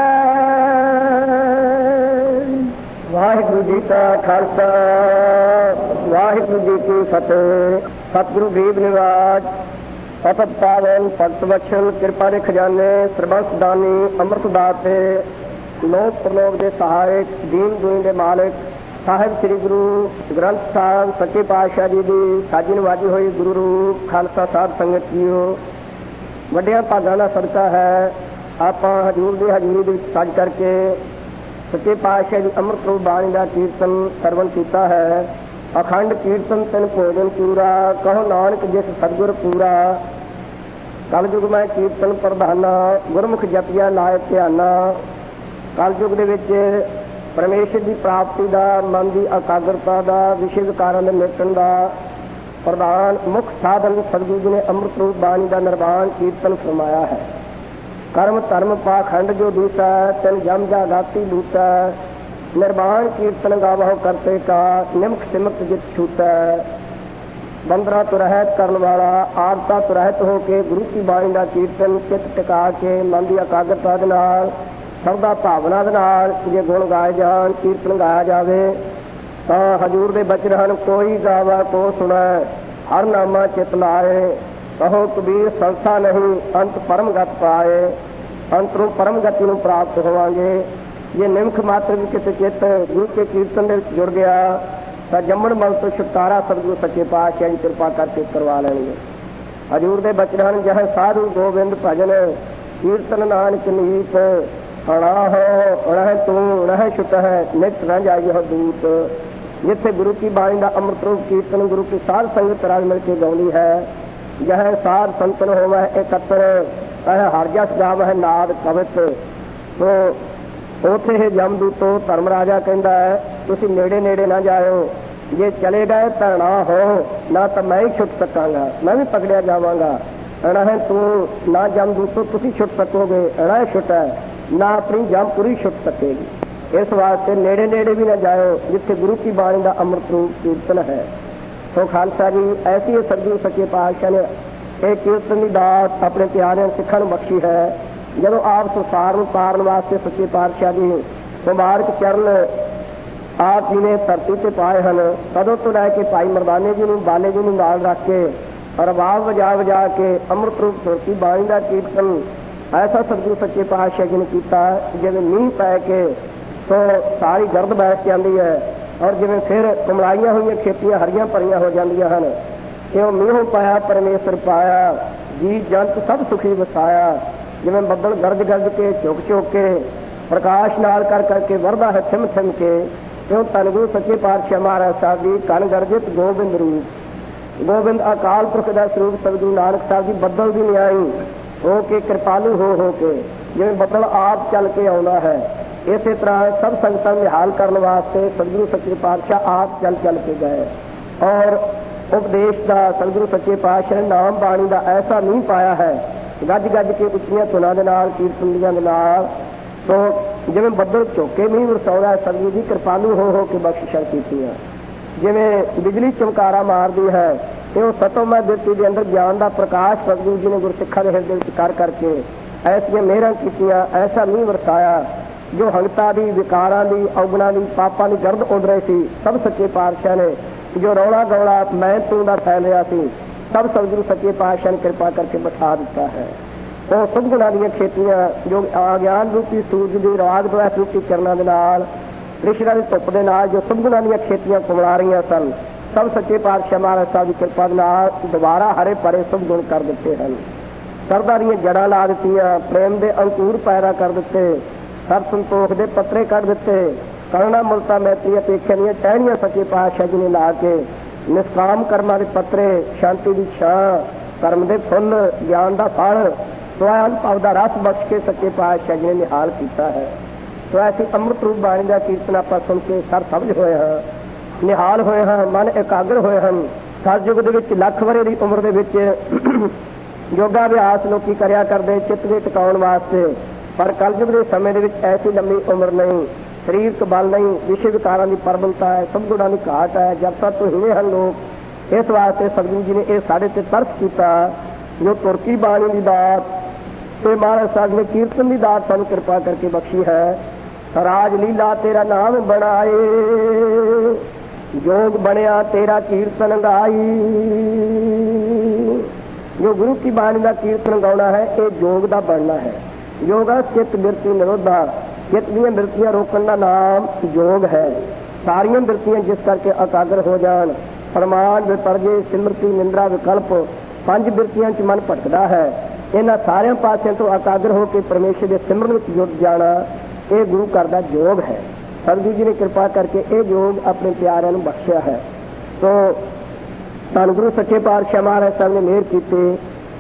ਵਾਹਿਗੁਰੂ ਜੀ ਕਾ ਖਾਲਸਾ ਵਾਹਿਗੁਰੂ ਜੀ ਕੀ ਫਤਿਹ। ਸਤਿਗੁਰੂ ਗਰੀਬ ਨਿਵਾਜ ਪਤਿਤ ਪਾਵਨ ਭਗਤ ਬਖਸ਼ਣ ਕਿਰਪਾ ਦੇ ਖਜ਼ਾਨੇ ਸਰਬੰਸ ਦਾਨੀ ਅੰਮ੍ਰਿਤ ਦਾਤੇ ਲੋਕ ਪ੍ਰਲੋਕ ਦੇ ਸਹਾਇਕ ਦੀਨ ਦੁਨੀ ਦੇ ਮਾਲਕ ਸਾਹਿਬ ਸ੍ਰੀ ਗੁਰੂ ਗ੍ਰੰਥ ਸਾਹਿਬ ਸੱਚੇ ਪਾਤਸ਼ਾਹ ਜੀ ਦੀ ਸਾਜੀ ਨਵਾਜੀ ਹੋਈ ਗੁਰੂ ਰੂਪ ਖਾਲਸਾ ਸਾਹਿਬ ਸੰਗਤ ਜੀਓ। ਵੱਡਿਆਂ ਭਾਗਾਂ ਦਾ ਸਦਕਾ ਹੈ ਆਪਾਂ ਹਜ਼ੂਰ ਦੀ ਹਜ਼ੂਰੀ ਦੇ ਵਿੱਚ ਸੱਜ ਕਰਕੇ ਸੱਚੇ ਪਾਤਸ਼ਾਹ ਦੀ ਅੰਮ੍ਰਿਤ ਰੂਪ ਬਾਣੀ ਦਾ ਕੀਰਤਨ ਸਰਵਣ ਕੀਤਾ ਹੈ। ਅਖੰਡ ਕੀਰਤਨ ਤਿਨ ਭੋਜਨ ਪੂਰਾ ਕਹੋ ਨਾਨਕ ਜਿਸ ਸਤਿਗੁਰ ਪੂਰਾ। ਕਲਯੁਗ ਮੈਂ ਕੀਰਤਨ ਪ੍ਰਧਾਨਾ ਗੁਰਮੁਖ ਜਪਿਆ ਲਾਇਕ ਧਿਆਨਾ। ਕਲਯੁਗ ਦੇ ਵਿੱਚ ਪਰਮੇਸ਼ਰ ਦੀ ਪ੍ਰਾਪਤੀ ਦਾ ਮਨ ਦੀ ਇਕਾਗਰਤਾ ਦਾ ਵਿਸ਼ੇ ਵਿਕਾਰਾਂ ਦੇ ਮਿਟਣ ਦਾ ਪ੍ਰਧਾਨ ਮੁੱਖ ਸਾਧਨ ਸਤਿਗੁਰੂ ਜੀ ਨੇ ਅੰਮ੍ਰਿਤ ਰੂਪ ਬਾਣੀ ਦਾ ਨਿਰਵਾਣ ਕੀਰਤਨ ਫਰਮਾਇਆ ਹੈ। ਕਰਮ ਧਰਮ ਪਾਖੰਡ ਜੋ ਦੂਸਾ ਤਿਨ ਜਮ ਜਾ ਗਾਤੀ ਲੂਟਾ ਨਿਰਵਾਣ ਕੀਰਤਨ ਗਾਵਹੁ ਕਰਤੇ ਕਾ ਨਿਮਖ ਸਿਮਕ ਜਿਤ ਛੂਟਾ। ਬੰਦਰਾ ਤੋਂ ਰਹਿਤ ਕਰਨ ਵਾਲਾ ਆਰਤਾ ਤੋਂ ਰਹਿਤ ਹੋ ਕੇ ਗੁਰੂ ਕੀ ਬਾਣੀ ਦਾ ਕੀਰਤਨ ਚਿੱਤ ਟਿਕਾ ਕੇ ਮਨ ਦੀ ਇਕਾਗਰਤਾ ਦੇ ਨਾਲ ਸਰਦਾ ਭਾਵਨਾ ਦੇ ਨਾਲ ਜੇ ਗੁਣ ਗਾਏ ਜਾਣ ਕੀਰਤਨ ਗਾਇਆ ਜਾਵੇ ਤਾਂ ਹਜ਼ੂਰ ਦੇ ਬਚਨ ਹਨ ਕੋਈ ਗਾਵਾ ਕੋ ਸੁਣੈ ਹਰ ਨਾਮਾ ਚਿਤ ਲਾਏ ਕਹੋ ਕਬੀਰ ਸੰਸਾ ਨਹੀਂ ਅੰਤ ਪਰਮ ਗਤ ਪਾਏ। ਅੰਤ ਨੂੰ ਪਰਮ ਗਤੀ ਨੂੰ ਪ੍ਰਾਪਤ ਹੋਵਾਂਗੇ ਜੇ ਨਿਮਖ ਮਾਤਰ ਵੀ ਕਿਸੇ ਚਿੱਤ ਗੁਰੂ ਕੇ ਕੀਰਤਨ ਦੇ ਵਿੱਚ ਜੁੜ ਗਿਆ ਤਾਂ ਜੰਮਣ ਮਲ ਤੋਂ ਛੁਟਕਾਰਾ ਸਤਿਗੁਰੂ ਸੱਚੇ ਪਾਤਸ਼ਾਹ ਦੀ ਕਿਰਪਾ ਕਰਕੇ ਕਰਵਾ ਲੈਣਗੇ। ਹਜ਼ੂਰ ਦੇ ਬਚਨ ਹਨ ਜਹ ਸਾਧੂ ਗੋਬਿੰਦ ਭਜਨ ਕੀਰਤਨ ਨਾਨਕ ਨੀਤ ਅਣਾ ਹੋ ਰਹਿ ਤੂੰ ਰਹਿ ਛੁਟ ਹੈ ਨਿਤ ਨਾ ਜਾਈਏ ਦੂਤ। ਜਿੱਥੇ ਗੁਰੂ ਕੀ ਬਾਣੀ ਦਾ ਅੰਮ੍ਰਿਤ ਰੂਪ ਕੀਰਤਨ ਗੁਰੂ ਕੀ ਸਾਧ ਸੰਗਤ ਰਲ ਮਿਲ ਕੇ ਗਾਉਂਦੀ ਹੈ ਜਹ ਸਾਧ ਸੰਤਨ ਹੋਵੇ ਇਕੱਤਰ ਹਰ ਜਸ ਗਾਵਹਿ ਨਾਦ ਕਵਿਤ। ਤੋ ਉੱਥੇ ਇਹ ਜਮਦੂਤੋ ਧਰਮ ਰਾਜਾ ਕਹਿੰਦਾ ਹੈ ਤੁਸੀਂ ਨੇੜੇ ਨੇੜੇ ਨਾ ਜਾਇਓ ਜੇ ਚਲੇ ਗਏ ਤਾਂ ਨਾ ਹੋ ਨਾ ਤਾਂ ਮੈਂ ਹੀ ਛੁੱਟ ਸਕਾਂਗਾ ਮੈਂ ਵੀ ਪਕੜਿਆ ਜਾਵਾਂਗਾ। ਅਣਾ ਹੈ ਤੂੰ ਨਾ ਜਮਦੂਤੋ ਤੁਸੀਂ ਛੁੱਟ ਸਕੋਗੇ ਅਣਾ ਛੁੱਟ ਹੈ ਨਾ ਆਪਣੀ ਜਮ ਪੂਰੀ ਛੁੱਟ ਸਕੇਗੀ। ਇਸ ਵਾਸਤੇ ਨੇੜੇ ਨੇੜੇ ਵੀ ਨਾ ਜਾਇਓ ਜਿੱਥੇ ਗੁਰੂ ਕੀ ਬਾਣੀ ਦਾ ਅੰਮ੍ਰਿਤ ਰੂਪ ਕੀਰਤਨ ਹੈ। ਸੋ ਖਾਲਸਾ ਜੀ ਐਸੀ ਸਤਿਗੁਰੂ ਸੱਚੇ ਪਾਤਸ਼ਾਹ ਨੇ ਇਹ ਕੀਰਤਨ ਦੀ ਦਾਤ ਆਪਣੇ ਪਿਆਰਿਆਂ ਸਿੱਖਾਂ ਨੂੰ ਬਖਸ਼ੀ ਹੈ। ਜਦੋਂ ਆਪ ਸੰਸਾਰ ਨੂੰ ਤਾਰਨ ਵਾਸਤੇ ਸੱਚੇ ਪਾਤਸ਼ਾਹ ਦੀ ਮੁਬਾਰਕ ਚਰਨ ਆਪ ਜੀ ਨੇ ਧਰਤੀ ਤੇ ਪਾਏ ਹਨ ਕਦੋਂ ਤੋਂ ਲੈ ਕੇ ਭਾਈ ਮਰਦਾਨੇ ਜੀ ਨੂੰ ਬਾਲੇ ਜੀ ਨੂੰ ਨਾਲ ਰੱਖ ਕੇ ਰਬਾਬ ਵਜਾ ਵਜਾ ਕੇ ਅੰਮ੍ਰਿਤ ਰੂਪ ਸੁਰਤੀ ਬਾਣੀ ਦਾ ਕੀਰਤਨ ਐਸਾ ਸਤਿਗੁਰੂ ਸੱਚੇ ਪਾਤਸ਼ਾਹ ਜੀ ਨੇ ਕੀਤਾ ਜਿਵੇਂ ਮੀਂਹ ਪੈ ਕੇ ਤੋਂ ਸਾਰੀ ਗਰਦ ਬੈਠ ਜਾਂਦੀ ਹੈ ਔਰ ਜਿਵੇਂ ਫਿਰ ਕਮਲਾਈਆਂ ਹੋਈਆਂ ਖੇਤੀਆਂ ਹਰੀਆਂ ਭਰੀਆਂ ਹੋ ਜਾਂਦੀਆਂ ਹਨ ਕਿਉਂ ਮੀਂਹ ਪਾਇਆ ਪਰਮੇਸ਼ਰ ਪਾਇਆ ਜੀ ਜੰਤ ਸਭ ਸੁਖੀ ਵਸਾਇਆ। ਜਿਵੇਂ ਬੱਦਲ ਗਰਜ ਗਰਜ ਕੇ ਝੁਕ ਝੁਕ ਕੇ ਪ੍ਰਕਾਸ਼ ਨਾਲ ਕਰ ਕਰਕੇ ਵਰਦਾ ਹੈ ਥਿਮ ਥਿਮ ਕੇ। ਕਿਉਂ ਧੰਨ ਗੁਰੂ ਸੱਚੇ ਪਾਤਸ਼ਾਹ ਮਹਾਰਾਜ ਸਾਹਿਬ ਜੀ ਕਨ ਗਰਜਿਤ ਗੋਬਿੰਦ ਰੂਪ। ਗੋਬਿੰਦ ਅਕਾਲ ਪੁਰਖ ਦਾ ਸਰੂਪ ਸਤਿਗੁਰੂ ਨਾਨਕ ਸਾਹਿਬ ਜੀ ਬੱਦਲ ਦੀ ਨਿਆਈ ਹੋ ਕੇ ਕਿਰਪਾਲੂ ਹੋ ਹੋ ਕੇ ਜਿਵੇਂ ਬੱਦਲ ਆਪ ਚੱਲ ਕੇ ਆਉਂਦਾ ਹੈ, ਇਸੇ ਤਰ੍ਹਾਂ ਸਭ ਸੰਗਤਾਂ ਨੂੰ ਨਿਹਾਲ ਕਰਨ ਵਾਸਤੇ ਸਤਿਗੁਰੂ ਸੱਚੇ ਪਾਤਸ਼ਾਹ ਆਪ ਚੱਲ ਚੱਲ ਕੇ ਗਏ। ਔਰ ਉਪਦੇਸ਼ ਦਾ ਸਤਿਗੁਰੂ ਸੱਚੇ ਪਾਤਸ਼ਾਹ ਨੇ ਨਾਮ ਬਾਣੀ ਦਾ ਐਸਾ ਨਹੀਂ ਪਾਇਆ ਹੈ, ਗੱਜ ਗੱਜ ਕੇ ਉੱਚੀਆਂ ਧੁਨਾਂ ਦੇ ਨਾਲ, ਕੀਰਤਨੀਆਂ ਦੇ ਨਾਲ। ਸੋ ਜਿਵੇਂ ਬੱਦਲ ਝੋਕੇ ਮੀਂਹ ਵਰਸਾਉਂਦਾ, ਸਤਿਗੁਰੂ ਜੀ ਕਿਰਪਾਲੂ ਹੋ ਹੋ ਕੇ ਬਖਸ਼ਿਸ਼ਾਂ ਕੀਤੀਆਂ। ਜਿਵੇਂ ਬਿਜਲੀ ਚਮਕਾਰਾ ਮਾਰਦੀ ਹੈ, ਤੇ ਉਹ ਸਤੋਮੈ ਬਿਰਤੀ ਦੇ ਅੰਦਰ ਗਿਆਨ ਦਾ ਪ੍ਰਕਾਸ਼ ਸਤਿਗੁਰੂ ਜੀ ਨੇ ਗੁਰਸਿੱਖਾਂ ਦੇ ਹਿਰਦੇ ਵਿੱਚ ਕਰ ਕਰਕੇ ਐਸੀਆਂ ਮਿਹਰਾਂ ਕੀਤੀਆਂ, ਐਸਾ ਮੀਂਹ ਵਰਸਾਇਆ ਜੋ ਹੰਗਤਾ ਦੀ, ਵਿਕਾਰਾਂ ਦੀ, ਔਗਣਾਂ ਦੀ, ਪਾਪਾਂ ਦੀ ਗਰਦ ਉੱਡ ਰਹੀ ਸੀ, ਸਭ ਸੱਚੇ ਪਾਤਸ਼ਾਹ ਨੇ ਜੋ ਰੌਲਾ ਗੌਲਾ ਮੈਂ ਤੂੰ ਦਾ ਫੈਲ ਰਿਹਾ ਸੀ, ਸਭ ਸਤਿਗੁਰੂ ਸੱਚੇ ਪਾਤਸ਼ਾਹ ਨੇ ਕਿਰਪਾ ਕਰਕੇ ਬਿਠਾ ਦਿੱਤਾ ਹੈ। ਉਹ ਸਤਿਗੁਰਾਂ ਦੀਆਂ ਖੇਤੀਆਂ ਜੋ ਅਗਿਆਨ ਰੂਪੀ ਸੂਰਜ ਦੀ ਰਾਗ ਦਵੈਸ ਰੂਪੀ ਕਿਰਨਾਂ ਦੇ ਨਾਲ, ਕ੍ਰਿਸ਼ਨਾ ਦੀ ਧੁੱਪ ਦੇ ਨਾਲ ਜੋ ਸਤਿਗੁਰਾਂ ਦੀਆਂ ਖੇਤੀਆਂ ਕੁਮਲਾ ਰਹੀਆਂ ਸਨ, ਸਭ ਸੱਚੇ ਪਾਤਸ਼ਾਹ ਮਹਾਰਾਜ ਸਾਹਿਬ ਦੀ ਕਿਰਪਾ ਦੇ ਨਾਲ ਦੁਬਾਰਾ ਹਰੇ ਭਰੇ ਸਤਿਗੁਣ ਕਰ ਦਿੱਤੇ ਹਨ। ਸਰਦਾ ਦੀਆਂ ਜੜਾਂ ਲਾ ਦਿੱਤੀਆਂ, ਪ੍ਰੇਮ ਦੇ ਅੰਕੁਰ ਪੈਦਾ ਕਰ ਦਿੱਤੇ, ਸਤ ਸੰਤੋਖ ਦੇ ਪੱਤਰੇ ਕੱਢ ਦਿੱਤੇ, ਕਰੁਣਾ ਮੁਲਤਾ ਮੈਤਰੀ ਅਪੇਖਿਆ ਦੀਆਂ ਟਹਿਣੀਆਂ ਸੱਚੇ ਪਾਤਸ਼ਾਹ ਜੀ ਨੇ ਲਾ ਕੇ, ਨਿਸ਼ਕਾਮ ਕਰਮਾਂ ਦੇ ਪੱਤਰੇ, ਸ਼ਾਂਤੀ ਦੀ ਛਾਂ, ਕਰਮ ਦੇ ਫੁੱਲ, ਗਿਆਨ ਦਾ ਫਲ, ਸਵੈਨ ਭਾਵ ਦਾ ਰਸ ਬਖਸ਼ ਕੇ ਸੱਚੇ ਪਾਤਸ਼ਾਹ ਜੀ ਨੇ ਨਿਹਾਲ ਕੀਤਾ ਹੈ। ਸੋ ਐਸੀ ਅੰਮ੍ਰਿਤ ਰੂਪ ਬਾਣੀ ਦਾ ਕੀਰਤਨ ਆਪਾਂ ਸੁਣ ਕੇ ਸਰ ਸਮਝ ਹੋਏ ਹਾਂ, ਨਿਹਾਲ ਹੋਏ ਹਾਂ, ਮਨ ਇਕਾਗਰ ਹੋਏ ਹਨ। ਸਤਿਯੁਗ ਦੇ ਵਿੱਚ ਲੱਖ ਵਰੇ ਦੀ ਉਮਰ ਦੇ ਵਿੱਚ ਯੋਗਾ ਅਭਿਆਸ ਲੋਕੀ ਕਰਿਆ ਕਰਦੇ ਚਿੱਤ ਦੇ ਟਿਕਾਉਣ ਵਾਸਤੇ, ਪਰ ਕਲਯੁਗ ਦੇ ਸਮੇਂ ਦੇ ਵਿੱਚ ਐਸੀ ਲੰਮੀ ਉਮਰ ਨਹੀਂ, ਸਰੀਰਕ ਬਲ ਨਹੀਂ, ਵਿਸ਼ੇ ਵਿਕਾਰਾਂ ਦੀ ਪ੍ਰਬਲਤਾ ਹੈ, ਸਤਿਗੁਰਾਂ ਦੀ ਘਾਟ ਹੈ, ਜਦ ਤੱਕ ਤੋਂ ਹਿਲੇ ਹਨ ਲੋਕ। ਇਸ ਵਾਸਤੇ ਸਤਿਗੁਰੂ ਜੀ ਨੇ ਇਹ ਸਾਡੇ ਤੇ ਤਰਸ ਕੀਤਾ, ਜੋ ਤੁਰਕੀ ਬਾਣੀ ਦੀ ਦਾਤ ਤੇ ਮਹਾਰਾਜ ਸਾਹਿਬ ਨੇ ਕੀਰਤਨ ਦੀ ਦਾਤ ਸਾਨੂੰ ਕਿਰਪਾ ਕਰਕੇ ਬਖਸ਼ੀ ਹੈ। ਰਾਜ ਲੀਲਾ ਤੇਰਾ ਨਾਮ ਬਣਾਏ, ਜੋਗ ਬਣਿਆ ਤੇਰਾ ਕੀਰਤਨ ਗਾਈ। ਜੋ ਗੁਰੂ ਕੀ ਬਾਣੀ ਦਾ ਕੀਰਤਨ ਗਾਉਣਾ ਹੈ, ਇਹ ਜੋਗ ਦਾ ਬਣਨਾ ਹੈ। ਯੋਗਾ ਚਿੱਤ ਬਿਰਤੀ ਨਿਰੋਧਾ, ਚਿੱਤ ਦੀਆਂ ਬਿਰਤੀਆਂ ਰੋਕਣ ਦਾ ਨਾਮ ਯੋਗ ਹੈ। ਸਾਰੀਆਂ ਬਿਰਤੀਆਂ ਜਿਸ ਕਰਕੇ ਇਕਾਗਰ ਹੋ ਜਾਣ, ਪ੍ਰਮਾਣ ਵਿਪਰਜੇ ਸਿਮਰਤੀ ਨਿੰਦਰਾ ਵਿਕਲਪ, ਪੰਜ ਬਿਰਤੀਆਂ 'ਚ ਮਨ ਭਟਕਦਾ ਹੈ, ਇਹਨਾਂ ਸਾਰਿਆਂ ਪਾਸਿਆਂ ਤੋਂ ਇਕਾਗਰ ਹੋ ਕੇ ਪਰਮੇਸ਼ਰ ਦੇ ਸਿਮਰਨ ਵਿੱਚ ਜੁਟ ਜਾਣਾ, ਇਹ ਗੁਰੂ ਘਰ ਦਾ ਯੋਗ ਹੈ। ਸਤਿਗੁਰੂ ਜੀ ਨੇ ਕਿਰਪਾ ਕਰਕੇ ਇਹ ਯੋਗ ਆਪਣੇ ਪਿਆਰਿਆਂ ਨੂੰ ਬਖਸ਼ਿਆ ਹੈ। ਸੋ ਧੰਨ ਗੁਰੂ ਸੱਚੇ ਪਾਤਸ਼ਾਹ ਮਹਾਰਾਜ ਸਾਹਿਬ ਨੇ ਮਿਹਰ ਕੀਤੀ।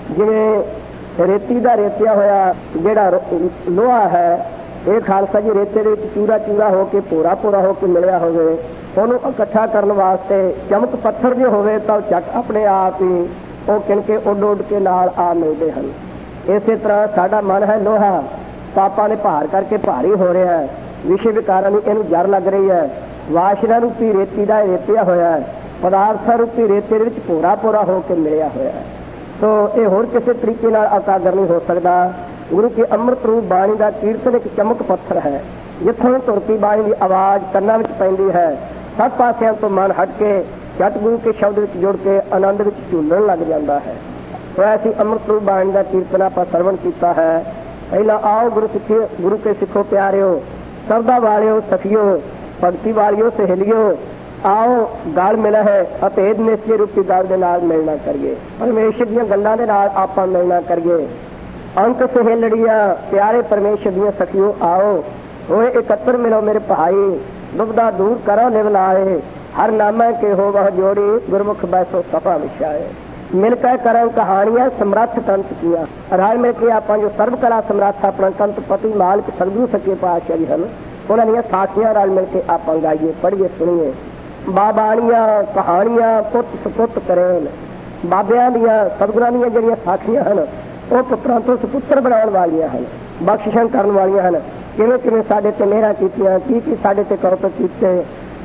ਜਿਵੇਂ ਰੇਤੀ ਦਾ ਰੇਤਿਆ ਹੋਇਆ ਜਿਹੜਾ ਲੋਹਾ ਹੈ, ਇਹ ਖਾਲਸਾ ਜੀ ਰੇਤੇ ਦੇ ਵਿੱਚ ਚੂਰਾ ਚੂਰਾ ਹੋ ਕੇ ਭੋਰਾ ਭੋਰਾ ਹੋ ਕੇ ਮਿਲਿਆ ਹੋਵੇ, ਉਹਨੂੰ ਇਕੱਠਾ ਕਰਨ ਵਾਸਤੇ ਚਮਕ ਪੱਥਰ ਜੇ ਹੋਵੇ ਤਾਂ ਚੱਕ ਆਪਣੇ ਆਪ ਹੀ ਉਹ ਕਿਣਕੇ ਉੱਡ ਉੱਡ ਕੇ ਨਾਲ ਆ ਮਿਲਦੇ ਹਨ। ਇਸੇ ਤਰ੍ਹਾਂ ਸਾਡਾ ਮਨ ਹੈ ਲੋਹਾ, ਪਾਪਾਂ ਨੇ ਭਾਰ ਕਰਕੇ ਭਾਰੀ ਹੋ ਰਿਹਾ ਹੈ, ਵਿਸ਼ੇ ਵਿਕਾਰਾਂ ਨੂੰ ਇਹਨੂੰ ਜੜ ਲੱਗ ਰਹੀ ਹੈ, ਵਾਸ਼ਨਾ ਰੂਪੀ ਰੇਤੀ ਦਾ ਰੇਤਿਆ ਹੋਇਆ ਹੈ, ਪਦਾਰਥਾਂ ਰੂਪੀ ਰੇਤੇ ਦੇ ਵਿੱਚ ਭੋਰਾ ਭੋਰਾ ਹੋ ਕੇ ਮਿਲਿਆ ਹੋਇਆ ਹੈ। ਸੋ ਇਹ ਹੋਰ ਕਿਸੇ ਤਰੀਕੇ ਨਾਲ ਇਕਾਗਰ ਨਹੀਂ ਹੋ ਸਕਦਾ। ਗੁਰੂ ਕੀ ਅੰਮ੍ਰਿਤ ਰੂਪ ਬਾਣੀ ਦਾ ਕੀਰਤਨ ਇੱਕ ਚਮਕ ਪੱਥਰ ਹੈ, ਜਿੱਥੋਂ ਤੁਰਕੀ ਬਾਣੀ ਦੀ ਆਵਾਜ਼ ਕੰਨਾਂ ਵਿੱਚ ਪੈਂਦੀ ਹੈ, ਸਭ ਪਾਸਿਆਂ ਤੋਂ ਮਨ ਹਟ ਕੇ ਜਟ ਗੁਰੂ ਕੇ ਸ਼ਬਦ ਵਿੱਚ ਜੁੜ ਕੇ ਆਨੰਦ ਵਿੱਚ ਝੂਲਣ ਲੱਗ ਜਾਂਦਾ ਹੈ। ਸੋ ਐਸੀ ਅੰਮ੍ਰਿਤ ਰੂਪ ਬਾਣੀ ਦਾ ਕੀਰਤਨ ਆਪਾਂ ਸਰਵਣ ਕੀਤਾ ਹੈ। ਪਹਿਲਾਂ ਆਓ ਗੁਰੂ ਸਿੱਖੇ ਗੁਰੂ ਕੇ ਸਿੱਖੋ ਪਿਆਰਿਓ, ਸਰਦਾ ਵਾਲਿਓ ਸਖੀਓ, ਭਗਤੀ ਵਾਲਿਓ ਸਹੇਲਿਓ, ਆਓ ਗਲ ਮਿਲਿਆ ਹੈ ਅਭੇਦ ਨਿਸ਼ਚੇ ਰੂਪੀ ਗੱਲ ਦੇ ਨਾਲ ਮਿਲਣਾ ਕਰੀਏ, ਪਰਮੇਸ਼ਰ ਦੀਆਂ ਗੱਲਾਂ ਦੇ ਨਾਲ ਆਪਾਂ ਮਿਲਣਾ ਕਰੀਏ। ਅੰਕ ਸਹੇਲੜੀਆਂ ਪਿਆਰੇ ਪਰਮੇਸ਼ਰ ਦੀਆਂ ਸਖੀਓ, ਆਓ ਹੋਏ ਇਕੱਤਰ ਮਿਲੋ ਮੇਰੇ ਭਾਈ, ਦੁਬਦਾ ਦੂਰ ਕਰੋ ਨਿਵ ਲਾਏ, ਹਰ ਨਾਮੈ ਕੇ ਹੋ ਵਹ ਜੋੜੀ, ਗੁਰਮੁਖ ਬੈਸੋ ਸਫਾ ਵਿਛਾਏ। ਮਿਲ ਕੇ ਕਰਨ ਕਹਾਣੀਆਂ ਸਮਰੱਥ ਕੰਤ ਕੀਆ, ਰਾਜ ਮਿਲ ਕੇ ਆਪਾਂ ਜੋ ਸਰਬ ਕਲਾ ਸਮਰੱਥ ਆਪਣਾ ਕੰਤ ਪਤੀ ਮਾਲਕ ਸਤਿਗੁਰੂ ਸੱਚੇ ਪਾਤਸ਼ਾਹ ਜੀ ਹਨ, ਉਹਨਾਂ ਦੀਆਂ ਸਾਖੀਆਂ ਰਲ ਮਿਲ ਕੇ ਆਪਾਂ ਗਾਈਏ, ਪੜ੍ਹੀਏ, ਸੁਣੀਏ। ਬਾਬਾਣੀਆਂ ਕਹਾਣੀਆਂ ਪੁੱਤ ਸਪੁੱਤ ਕਰੇਨ, ਬਾਬਿਆਂ ਦੀਆਂ ਸਤਿਗੁਰਾਂ ਦੀਆਂ ਜਿਹੜੀਆਂ ਸਾਖੀਆਂ ਹਨ ਉਹ ਪੁੱਤਰਾਂ ਤੋਂ ਸੁਪੁੱਤਰ ਬਣਾਉਣ ਵਾਲੀਆਂ ਹਨ, ਬਖਸ਼ਿਸ਼ਾਂ ਕਰਨ ਵਾਲੀਆਂ ਹਨ। ਕਿਵੇਂ ਕਿਵੇਂ ਸਾਡੇ ਤੇ ਮਿਹਰਾਂ ਕੀਤੀਆਂ, ਕੀ ਕੀ ਸਾਡੇ ਤੇ ਕੌਤਕ ਕੀਤੇ,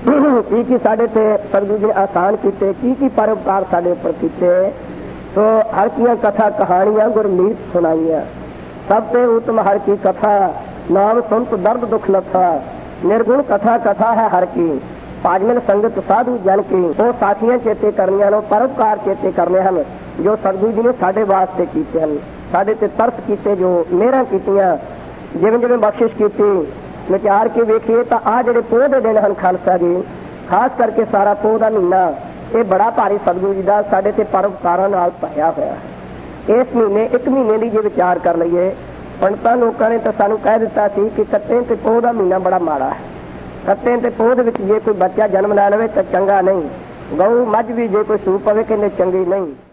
ਕੀ ਕੀ ਸਾਡੇ ਤੇ ਸਤਿਗੁਰੂ ਜੀ ਨੇ ਆਸਾਨ ਕੀਤੇ, ਕੀ ਕੀ ਪਰਉਪਕਾਰ ਸਾਡੇ ਉੱਪਰ ਕੀਤੇ। ਸੋ ਹਰ ਕੀਆਂ ਕਥਾ ਕਹਾਣੀਆਂ ਗੁਰਮੀਤ ਸੁਣਾਈਆਂ, ਸਭ ਤੇ ਉਤਮ ਹਰ ਕੀ ਕਥਾ, ਨਾਮ ਸੁਨਤ ਦਰਦ ਦੁਖ ਲੱਥਾ, ਨਿਰਗੁਣ ਕਥਾ ਕਥਾ ਹੈ ਹਰ ਕੀ, ਭਾਜਮਨ ਸੰਗਤ ਸਾਧੂ ਜਨ ਕੀ। ਉਹ ਸਾਖੀਆਂ ਚੇਤੇ ਕਰਨੀਆਂ ਨੇ, ਪਰਉਪਕਾਰ ਚੇਤੇ ਕਰਨੇ ਹਨ ਜੋ ਸਤਿਗੁਰੂ ਜੀ ਨੇ ਸਾਡੇ ਵਾਸਤੇ ਕੀਤੇ ਹਨ, ਸਾਡੇ ਤੇ ਤਰਸ ਕੀਤੇ, ਜੋ ਮਿਹਰਾਂ ਕੀਤੀਆਂ, ਜਿਵੇਂ ਜਿਵੇਂ ਬਖਸ਼ਿਸ਼ ਕੀਤੀ। ਵਿਚਾਰ ਕੇ ਵੇਖੀਏ ਤਾਂ ਆਹ ਜਿਹੜੇ ਪੋਹ ਦੇ ਦਿਨ ਹਨ ਖਾਲਸਾ ਜੀ, ਖਾਸ ਕਰਕੇ ਸਾਰਾ ਪੋਹ ਦਾ ਮਹੀਨਾ, ਇਹ ਬੜਾ ਭਾਰੀ ਸਤਿਗੁਰੂ ਜੀ ਦਾ ਸਾਡੇ ਤੇ ਪਰਉਪਕਾਰਾਂ ਨਾਲ ਭਰਿਆ ਹੋਇਆ ਹੈ। ਇਸ ਮਹੀਨੇ ਇੱਕ ਮਹੀਨੇ ਦੀ ਜੇ ਵਿਚਾਰ ਕਰ ਲਈਏ ਪੰਡਤਾਂ ਲੋਕਾਂ ਨੇ ਤਾਂ ਸਾਨੂੰ ਕਹਿ ਦਿੱਤਾ ਸੀ ਕਿ ਕੱਤੇ ਤੇ ਪੋਹ ਦਾ ਮਹੀਨਾ ਬੜਾ ਮਾੜਾ ਹੈ। ਕੱਤੇ ਤੇ ਪੋਹ ਦੇ ਵਿੱਚ ਜੇ ਕੋਈ ਬੱਚਾ ਜਨਮ ਲੈ ਲਵੇ ਤਾਂ ਚੰਗਾ ਨਹੀਂ, ਗਊ ਮੱਝ ਵੀ ਜੇ ਕੋਈ ਸੂਪ ਪਵੇ ਕਹਿੰਦੇ ਚੰਗੀ ਨਹੀਂ।